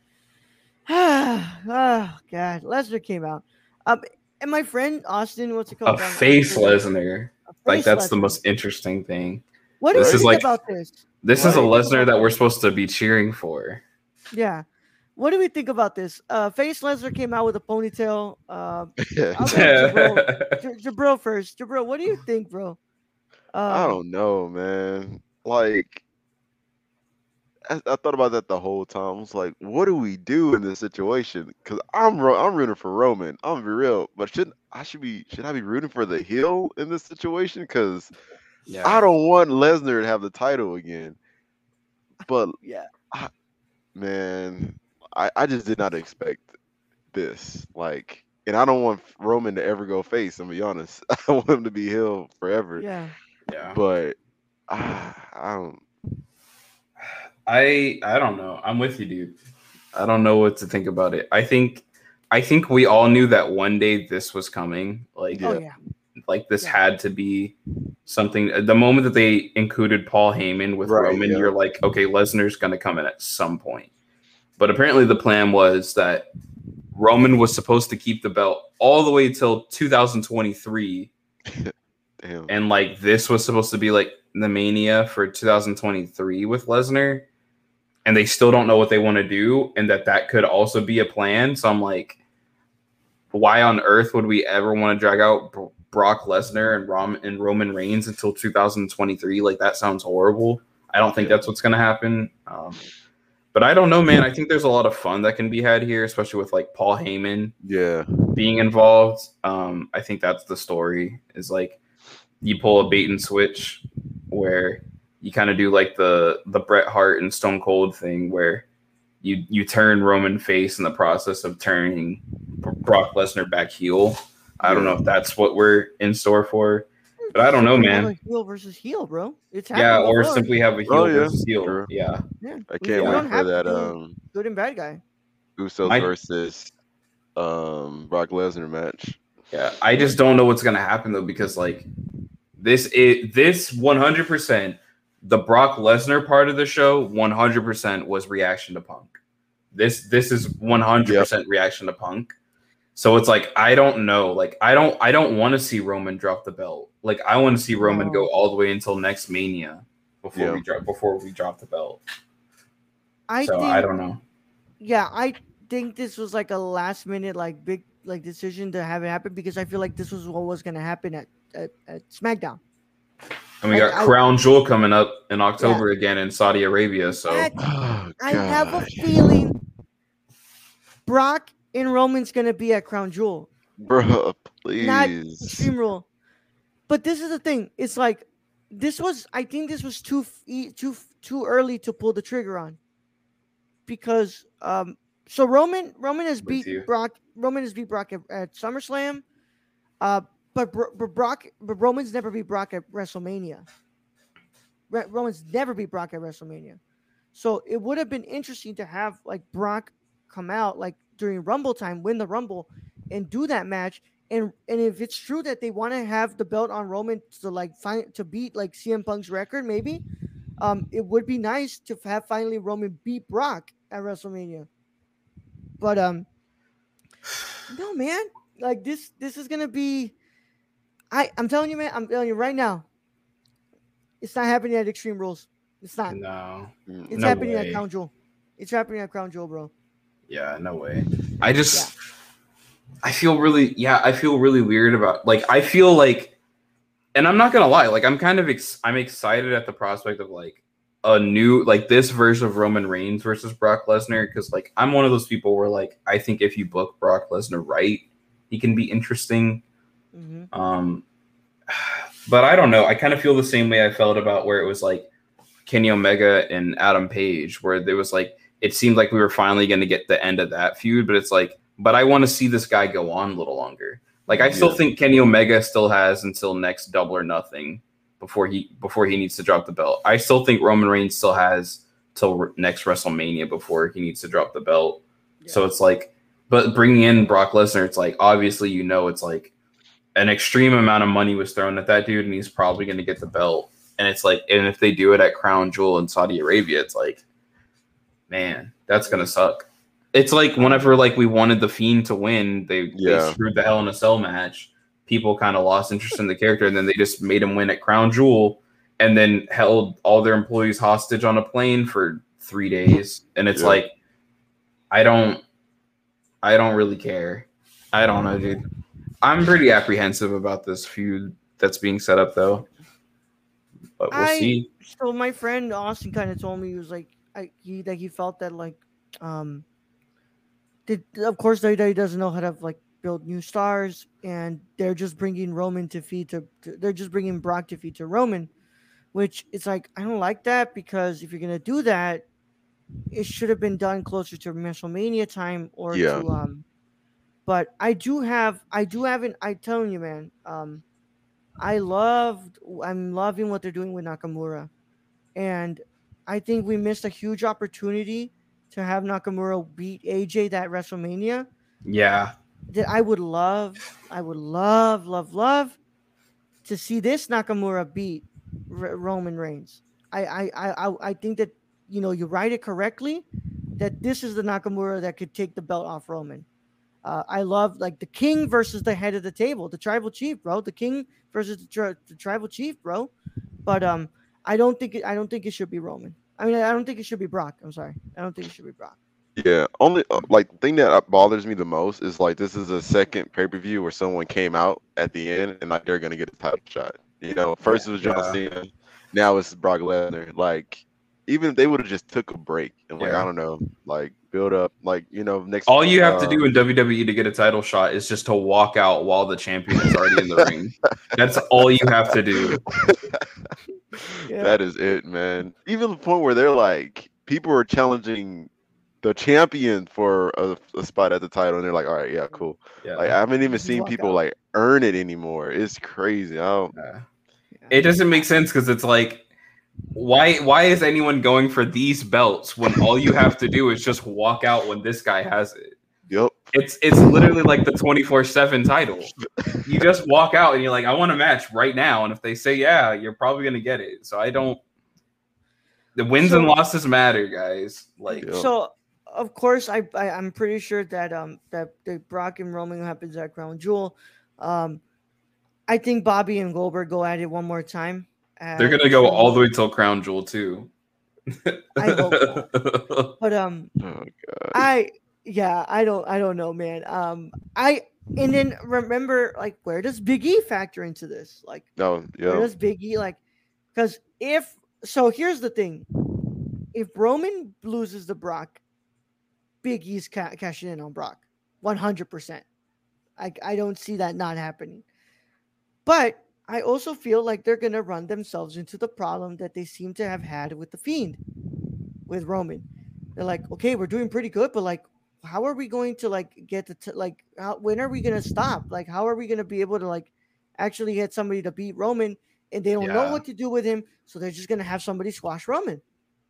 Oh god, Lesnar came out. Um and my friend Austin, what's it A called? Um, face Austin- Lesnar. a Like face that's the Lesnar. most interesting thing. What do you this think is like- about this? This What is a do you think Lesnar about that we're supposed to be cheering for. Yeah. what do we think about this? Uh, Face Lesnar came out with a ponytail. Uh, Yeah. I'll go Jabril. J- Jabril first. Jabril, what do you think, bro? Um, I don't know, man. Like, I, I thought about that the whole time. I was like, what do we do in this situation? Because I'm ro- I'm rooting for Roman. I'm gonna be real, but should I should be should I be rooting for the heel in this situation? Because Yeah. I don't want Lesnar to have the title again. But yeah. I, man, I I just did not expect this. Like, and I don't want Roman to ever go face. I'm gonna be honest. I want him to be heel forever. Yeah. Yeah. But I, I don't. I I don't know. I'm with you, dude. I don't know what to think about it. I think I think we all knew that one day this was coming. Like Oh Yeah. yeah. like this Yeah. had to be something. The moment that they included Paul Heyman with Right, Roman, yeah. you're like, okay, Lesnar's going to come in at some point. But apparently the plan was that Roman was supposed to keep the belt all the way until two thousand twenty-three. Damn. And like this was supposed to be like the Mania for two thousand twenty-three with Lesnar. And they still don't know what they want to do. And that that could also be a plan. So I'm like, why on earth would we ever want to drag out Bro- Brock Lesnar and, Rom- and Roman Reigns until two thousand twenty-three? Like, that sounds horrible. I don't think Yeah. that's what's going to happen. Um, but I don't know, man. I think there's a lot of fun that can be had here, especially with like Paul Heyman Yeah. being involved. Um, I think that's the story, is like you pull a bait and switch where you kind of do like the the Bret Hart and Stone Cold thing where you you turn Roman face in the process of turning Brock Lesnar back heel. I don't know if that's what we're in store for, but I don't know, Simply have man. a heel versus heel, bro. It's Yeah, happened or before. simply have a heel Oh, yeah. versus heel. True. Yeah. Yeah. I We- can't we Yeah. wait don't for have to that do um good and bad guy. Usos My- versus um Brock Lesnar match. Yeah, I just don't know what's gonna happen though, because like this is this one hundred percent the Brock Lesnar part of the show one hundred percent was reaction to Punk. This this is one hundred percent reaction to Punk. So it's like I don't know, like I don't I don't want to see Roman drop the belt. Like I want to see Roman No. go all the way until next Mania before Yeah. we drop before we drop the belt. I so think I don't know. yeah, I think this was like a last minute like big like decision to have it happen because I feel like this was what was gonna happen at at, at SmackDown. And we I- got I- Crown Jewel coming up in October again in Saudi Arabia. So That- Oh, I have a God. feeling Brock and Roman's gonna be at Crown Jewel, Bruh, not please. Extreme Rule. But this is the thing. It's like this was. I think this was too f- e- too f- too early to pull the trigger on. Because um, so Roman Roman has With beat you. Brock. Roman has beat Brock at, at SummerSlam. Uh, but, Bro- but Brock, but Roman's never beat Brock at WrestleMania. Re- Roman's never beat Brock at WrestleMania. So it would have been interesting to have like Brock come out like during Rumble time, win the Rumble, and do that match. And and if it's true that they want to have the belt on Roman to like find to beat like C M Punk's record, maybe, um, it would be nice to have finally Roman beat Brock at WrestleMania. But um, no man, like this this is gonna be. I I'm telling you, man, I'm telling you right now. It's not happening at Extreme Rules. It's not. no. It's no happening way. at Crown Jewel. It's happening at Crown Jewel, bro. Yeah, no way. I just I feel really yeah, I feel really weird about like I feel like and I'm not going to lie, like I'm kind of ex- I'm excited at the prospect of like a new like this version of Roman Reigns versus Brock Lesnar cuz like I'm one of those people where like I think if you book Brock Lesnar right, he can be interesting. Mm-hmm. Um but I don't know. I kind of feel the same way I felt about where it was like Kenny Omega and Adam Page where there was like it seemed like we were finally going to get the end of that feud, but it's like, but I want to see this guy go on a little longer. Like, I still Yeah. think Kenny Omega still has until next Double or Nothing before he before he needs to drop the belt. I still think Roman Reigns still has till re- next WrestleMania before he needs to drop the belt. So it's like, but bringing in Brock Lesnar, it's like obviously you know it's like an extreme amount of money was thrown at that dude, and he's probably going to get the belt. And it's like, and if they do it at Crown Jewel in Saudi Arabia, it's like, man, that's gonna suck. It's like whenever like we wanted the Fiend to win, they, Yeah. they screwed the Hell in a Cell match. People kind of lost interest in the character, and then they just made him win at Crown Jewel, and then held all their employees hostage on a plane for three days. And it's Yeah. like, I don't I don't really care. I don't know, dude. I'm pretty apprehensive about this feud that's being set up, though. But we'll I see. so my friend Austin kind of told me he was like I he that he felt that like um did of course W W E doesn't know how to like build new stars, and they're just bringing Roman to feed to, to they're just bringing Brock to feed to Roman, which it's like I don't like that, because if you're gonna do that, it should have been done closer to WrestleMania time or Yeah. to um. But I do have I do have an I telling you, man, um, I loved I'm loving what they're doing with Nakamura, and I think we missed a huge opportunity to have Nakamura beat A J that WrestleMania. Yeah. That I would love, I would love, love, love to see this Nakamura beat R- Roman Reigns. I, I, I, I I think that you know you write it correctly, that this is the Nakamura that could take the belt off Roman. Uh, I love like the king versus the head of the table, the tribal chief, bro. The king versus the, tri- the tribal chief, bro. But um, I don't think it, I don't think it should be Roman. I mean, I don't think it should be Brock. I'm sorry, I don't think it should be Brock. Yeah, only uh, like the thing that bothers me the most is like this is a second pay per view where someone came out at the end and like they're gonna get a title shot. You know, first it was John Yeah. Cena, now it's Brock Lesnar. Like, even if they would have just took a break and like Yeah. I don't know, like build up, like you know, next. All you have to uh, do in W W E to get a title shot is just to walk out while the champion is already in the ring. That's all you have to do. Yeah. That is it, man. Even the point where they're like, people are challenging the champion for a, a spot at the title, and they're like, all right, yeah, cool. Yeah. Like, I haven't even Just seen walk people out. like earn it anymore. It's crazy. I don't, Yeah. It doesn't make sense because it's like, why why is anyone going for these belts when all you have to do is just walk out when this guy has it? yep. It's it's literally like the twenty-four seven title. You just walk out and you're like, I want a match right now. And if they say yeah, you're probably gonna get it. So I don't the wins So- and losses matter, guys. Like Yeah. So of course I, I I'm pretty sure that um that the Brock and Roman happens at Crown Jewel. Um, I think Bobby and Goldberg go at it one more time. they're gonna go all the way till Crown Jewel too. I hope But um, Oh god. I yeah I don't I don't know, man. Um, I and then remember like where does Big E factor into this? Like No. where Yeah. does Big E like? Because if so, here's the thing: if Roman loses to Brock, Big E's ca- cashing in on Brock, one hundred percent. I I don't see that not happening. But I also feel like they're gonna run themselves into the problem that they seem to have had with the Fiend, with Roman. They're like, okay, we're doing pretty good, but like, how are we going to like get the t- like? How, when are we gonna stop? Like, how are we gonna be able to like actually get somebody to beat Roman? And they don't know Yeah. what to do with him, so they're just gonna have somebody squash Roman.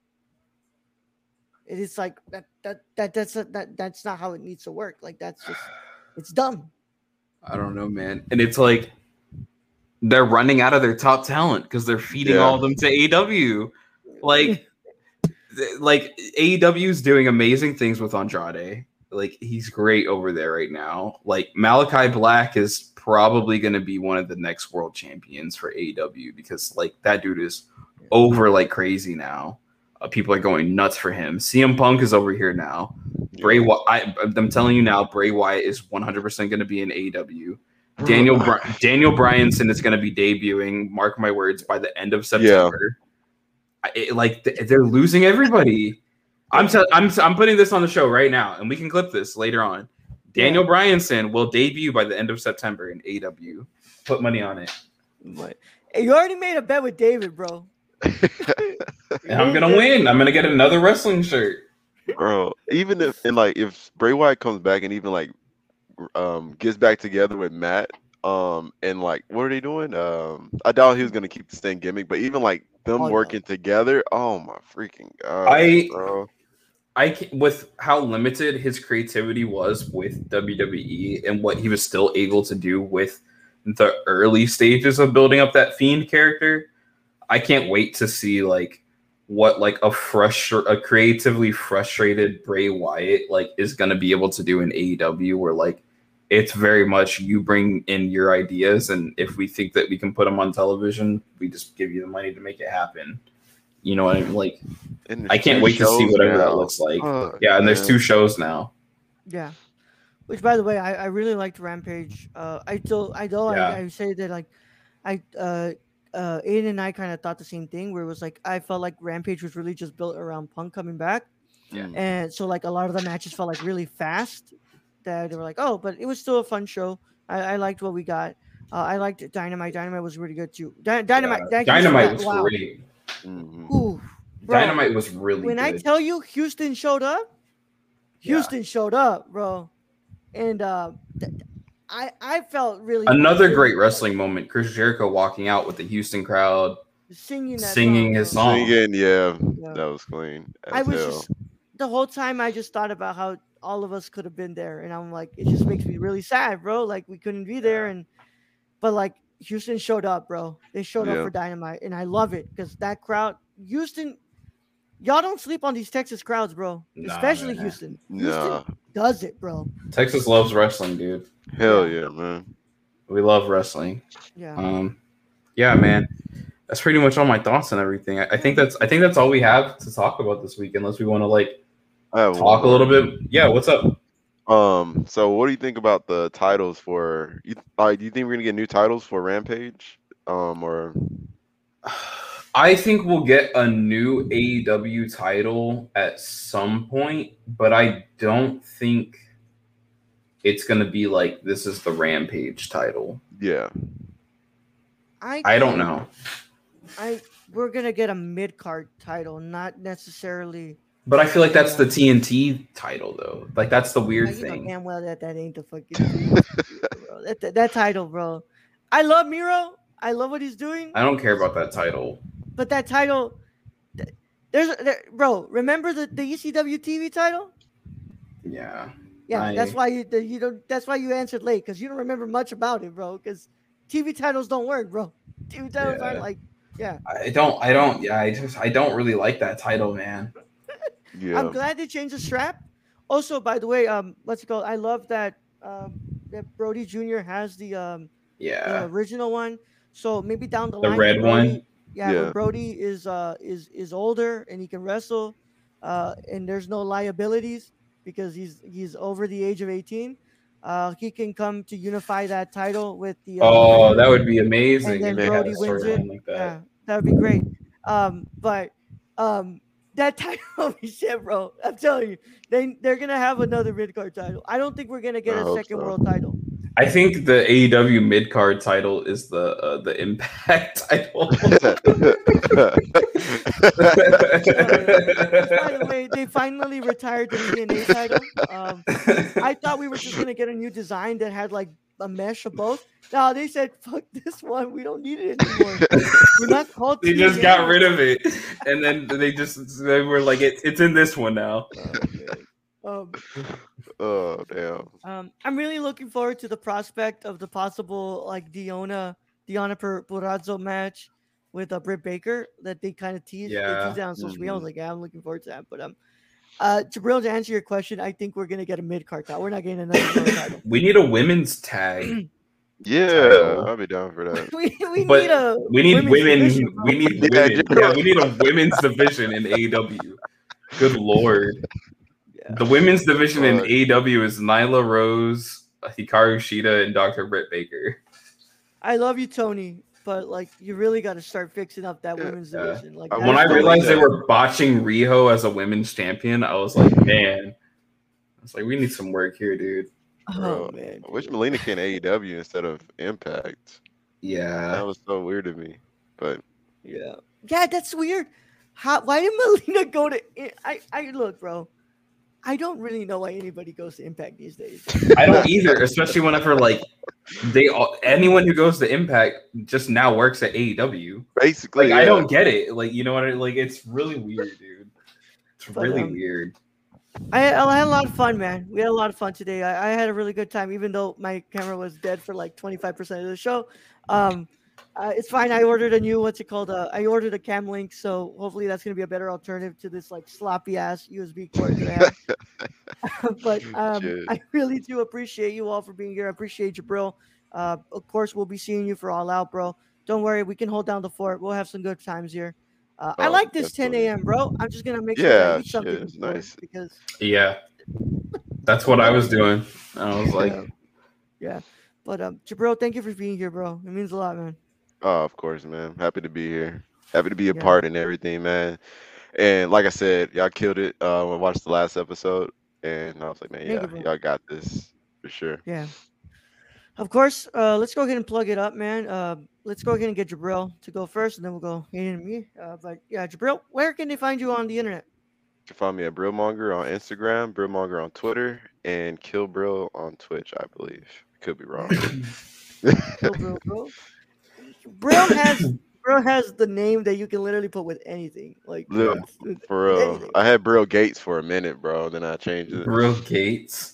It is like that that that that's that that's not how it needs to work. Like that's just it's dumb. I don't know, man. And it's like they're running out of their top talent because they're feeding Yeah. all of them to A E W. Like, th- like A E W is doing amazing things with Andrade. Like, he's great over there right now. Like, Malachi Black is probably going to be one of the next world champions for A E W because, like, that dude is over like crazy now. Uh, people are going nuts for him. C M Punk is over here now. Bray Wyatt, I, I'm telling you now, Bray Wyatt is one hundred percent going to be in A E W. Daniel Bry- Daniel Bryanson is going to be debuting. Mark my words, by the end of September. I- It, like th- they're losing everybody. I'm t- I'm I'm putting this on the show right now, and we can clip this later on. Daniel Bryanson will debut by the end of September in A E W. Put money on it, But hey, you already made a bet with David, bro. and I'm gonna win. I'm gonna get another wrestling shirt. Bro, even if and like if Bray Wyatt comes back and even like um gets back together with Matt, um and like what are they doing? Um I doubt he was gonna keep the same gimmick, but even like them Oh, no. working together, oh my freaking god, I- bro. I ca- with how limited his creativity was with W W E and what he was still able to do with the early stages of building up that Fiend character, I can't wait to see like what like a frustr- a creatively frustrated Bray Wyatt like is gonna be able to do in A E W, where like it's very much you bring in your ideas, and if we think that we can put them on television, we just give you the money to make it happen. You know what I mean? Like, And I there's can't two wait to see shows whatever that now. looks like. Fuck, Yeah, and there's man. two shows now. Yeah. Which, by the way, I, I really liked Rampage. Uh, I still I know Yeah. I, I say that like I uh uh Aiden and I kind of thought the same thing where it was like I felt like Rampage was really just built around Punk coming back, Yeah. Mm. and so like a lot of the matches felt like really fast. That they were like, oh, but it was still a fun show. I, I liked what we got. Uh, I liked Dynamite. Dynamite was really good too. Dy- Dynamite. Yeah. Thank you for Dynamite that. was Wow. great. Mhm. Ooh, bro. Dynamite was really When I good. tell you Houston showed up, Yeah. Houston showed up, bro. And uh, th- I I felt really Another really great wrestling moment: Chris Jericho walking out with the Houston crowd, singing that singing song, his bro. song. Singing, yeah, Yeah. that was clean. I as was hell. just the whole time I just thought about how all of us could have been there, and I'm like, it just makes me really sad, bro. Like we couldn't be there, and but like Houston showed up, bro. They showed up Yeah. for Dynamite, and I love it because that crowd, Houston, y'all don't sleep on these Texas crowds, bro. Nah, Especially man. Houston. Houston Nah, does it, bro. Texas loves wrestling, dude. hell Yeah. yeah, man. We love wrestling. Yeah. Um, yeah, man. That's pretty much all my thoughts and everything. I, I think that's I think that's all we have to talk about this week, unless we want to like I have one talk a more. little bit. Yeah, what's up? Um, so what do you think about the titles for you? Like, do you think we're gonna get new titles for Rampage? Um, or I think we'll get a new A E W title at some point, but I don't think it's gonna be like this is the Rampage title. yeah, I I don't think know. I we're gonna get a mid card title, not necessarily. But I feel like that's the T N T title though. Like that's the weird Like, you know thing. damn well that that ain't the fucking bro. That, that that title, bro. I love Miro. I love what he's doing. I don't care about that title. But that title, th- there's there, bro. Remember the, the E C W T V title? Yeah. Yeah, I- that's why you the, you don't. That's why you answered late because you don't remember much about it, bro. Because T V titles don't work, bro. T V titles aren't Yeah. like, yeah. I don't I don't yeah, I just I don't really like that title, man. yeah. I'm glad they changed the strap. Also, by the way, um, what's it called? I love that um that Brody Junior has the um the Yeah. original one. So maybe down the, The line, when red Brody- one. Yeah, Yeah. when Brody is uh is is older and he can wrestle, uh, and there's no liabilities because he's he's over the age of eighteen. Uh, he can come to unify that title with the. Uh, Oh, that would be amazing. and then if they had Brody a wins it. storyline like that. Yeah, that would be great. Um, but um, that title will be shit, bro. I'm telling you, they they're gonna have another mid card title. I don't think we're gonna get I a hope second so. world title. I think the A E W mid card title is the uh, the Impact title. By the way, they finally retired the T N A title. Um, I thought we were just gonna get a new design that had like a mesh of both. No, they said, "Fuck this one. We don't need it anymore. We're not called." They just got rid of it, and then they just they were like, it, "It's in this one now." Um, oh damn. um, I'm really looking forward to the prospect of the possible like Diona Diana Per- Purazzo match with uh, Britt Baker that they kind of teased. They Yeah. teased it on social media. I was Mhm. like, yeah, I'm looking forward to that. But um, uh, Jabril, to answer your question, I think we're gonna get a mid card title. We're not getting another world title. We need a women's tag. Yeah, Title. I'll be down for that. we we But need a We need women's women. division, bro. We need Yeah, women. general- Yeah, we need a women's division in A E W. Good lord. Yeah. The women's division in A Fuck. E W is Nyla Rose, Hikaru Shida, and Doctor Britt Baker. I love you, Tony, but like you really got to start fixing up that Yeah. women's Yeah. division. Like Uh, that When is I the- realized they that. were botching Riho as a women's champion, I was like, man. I was like, we need some work here, dude. oh Bro, man, I wish dude. Melina came to A E W instead of Impact. That Yeah. was so weird to me. But Yeah, yeah, that's weird. How? Why did Melina go to? I I look, bro. I don't really know why anybody goes to Impact these days. I don't either, especially whenever like they all, anyone who goes to Impact just now works at A E W. basically, Like I yeah. don't get it. Like you know what I like it's really weird, dude. It's But, really um, weird. I, I had a lot of fun, man. We had a lot of fun today. I, I had a really good time, even though my camera was dead for like twenty-five percent of the show. Um, uh, it's fine. I ordered a new, what's it called? Uh, I ordered a Cam Link, so hopefully that's gonna be a better alternative to this like sloppy ass U S B cord that I have. But um, Shit. I really do appreciate you all for being here. I appreciate you, bro. Uh, of course, we'll be seeing you for All Out, bro. Don't worry, we can hold down the fort. We'll have some good times here. Uh, I Oh, like this ten definitely. a.m., bro. I'm just gonna make sure that I Yeah, eat something shit, it's before nice. because Yeah, that's what I was doing. I was like, yeah, yeah. But um, Jabril, thank you for being here, bro. It means a lot, man. Oh, of course, man. Happy to be here. Happy to be a Yeah. part in everything, man. And like I said, y'all killed it. Uh, when I watched the last episode, and I was like, man, Thank you, yeah, bro. y'all got this for sure. Yeah. Of course. Uh, let's go ahead and plug it up, man. Uh, let's go ahead and get Jabril to go first, and then we'll go Hayden and me. Uh, but yeah, Jabril, where can they find you on the internet? You can find me at Brillmonger on Instagram, Brillmonger on Twitter, and Kill Brill on Twitch, I believe. Could be wrong. Kill Brill, bro. Brill has Brill has the name that you can literally put with anything. Like Look, it's- it's- for with real. anything. I had Brill Gates for a minute, bro. Then I changed it. Real Gates.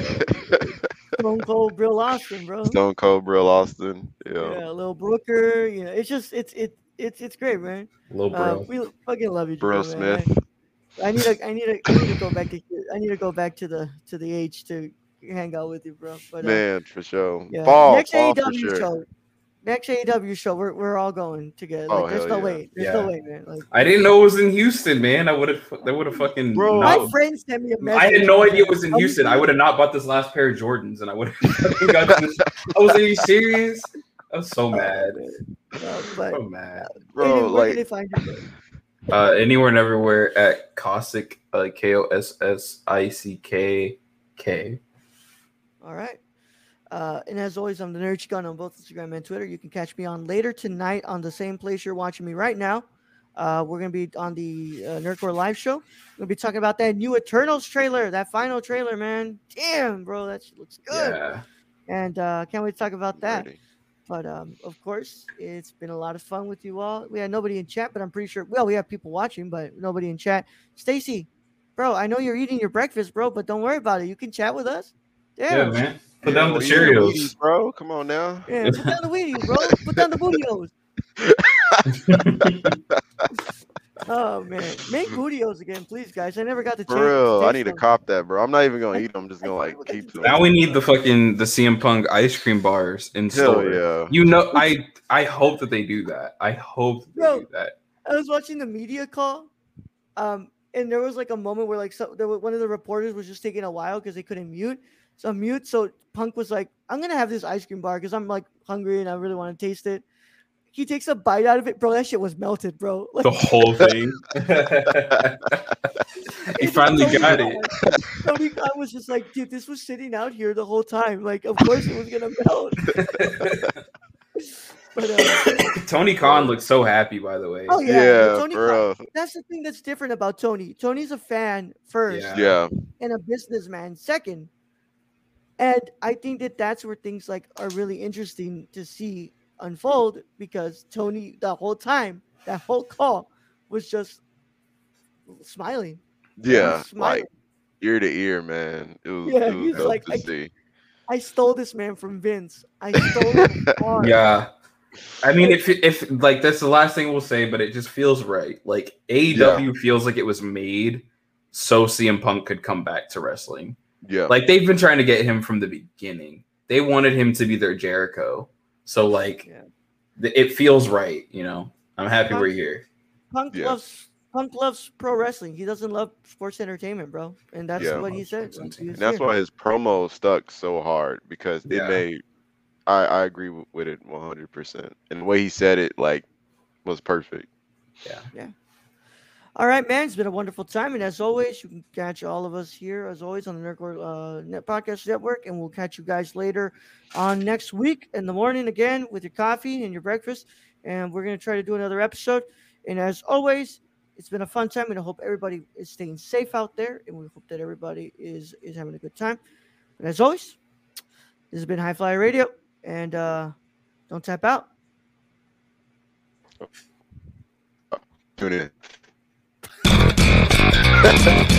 Stone Cold Brill Austin, bro. Stone Cold Brill Austin. Yeah. Yeah, Lil Brooker. You know, it's just it's it it's it's great, man. Lil Uh, bro. we fucking love you, Brill Jabril, man. Smith. I need to I need to I need to go back to I need to go back to the to the age to hang out with you, bro. But uh, Man, for sure. yeah, Fall, next fall for A E W sure. show, next A E W show, we're we're all going together. Oh, Like, there's hell no yeah. way, there's Yeah. no way, man. Like, I didn't know it was in Houston, man. I would have. They would have fucking. Bro. my not- friend sent me a message. I had no and idea it like, was in "Are you Houston. I serious?" would have not bought this last pair of Jordans, and I would have got this. I was like, "Are you serious?" I was so mad. Uh, but So mad. Bro, Aiden, where can they like, find you? bro? Uh, anywhere and everywhere at Cossack, uh, K O S S I C K K. All right. Uh, and as always, I'm the Nerd Gun on both Instagram and Twitter. You can catch me on later tonight on the same place you're watching me right now. Uh, we're gonna be on the uh, Nerdcore live show. We're gonna be talking about that new Eternals trailer, that final trailer, man. Damn, bro, that shit looks good. Yeah. And uh, can't wait to talk about that. ready. But um, of course, it's been a lot of fun with you all. We had nobody in chat, but I'm pretty sure. Well, we have people watching, but nobody in chat. Stacy, bro, I know you're eating your breakfast, bro, but don't worry about it. You can chat with us. Yeah, Damn. man. Put down the Yo, eat your Cheerios. Wheaties, bro. Come on now. Yeah, put down the Wheaties, bro. Put down the Bootios. Oh man, make Bootios again, please, guys. I never got the chance. For real, I taste need to them. cop that, bro. I'm not even gonna I- eat them. I'm just I gonna like never got keep to them. Now we need the fucking the C M Punk ice cream bars in Hell store. yeah. You know, I I hope that they do that. I hope that they Bro. do that. I was watching the media call, um, and there was like a moment where like so there was, one of the reporters was just taking a while because they couldn't mute. So mute. So Punk was like, "I'm gonna have this ice cream bar because I'm like hungry and I really want to taste it." He takes a bite out of it, bro. That shit was melted, bro. Like, The whole thing. He finally Tony got Khan- it. Tony Khan was just like, dude, this was sitting out here the whole time. Like, of course it was gonna melt. But uh, Tony Khan looks so happy, by the way. oh yeah, Yeah, but Tony for Khan, real. that's the thing that's different about Tony. Tony's a fan first Yeah. Yeah, and a businessman second. And I think that that's where things like are really interesting to see unfold because Tony, the whole time, that whole call was just smiling. yeah, smiling. like ear to ear, man. It was, Yeah, it was he's dope like, to I- see. I stole this man from Vince. I stole him hard. Yeah. I mean, if if like that's the last thing we'll say, but it just feels right. Like A E W feels like it was made so C M Punk could come back to wrestling. Yeah, Like they've been trying to get him from the beginning. They wanted him to be their Jericho. So like, Yeah. th- it feels right. You know, I'm happy Punk- we're here. Punk Yeah. loves Punk loves pro wrestling. He doesn't love sports entertainment, bro. And that's Yeah. what he said. Sports when he was and that's here. why his promo stuck so hard because Yeah. it made. I I agree w- with it one hundred percent, and the way he said it like was perfect. All right, man. It's been a wonderful time, and as always, you can catch all of us here, as always, on the Nerdcore uh, Net Podcast Network, and we'll catch you guys later on next week in the morning again with your coffee and your breakfast, and we're gonna try to do another episode. And as always, it's been a fun time, and I hope everybody is staying safe out there, and we hope that everybody is is having a good time. But as always, this has been High Flyer Radio, and uh, don't tap out. Tune in.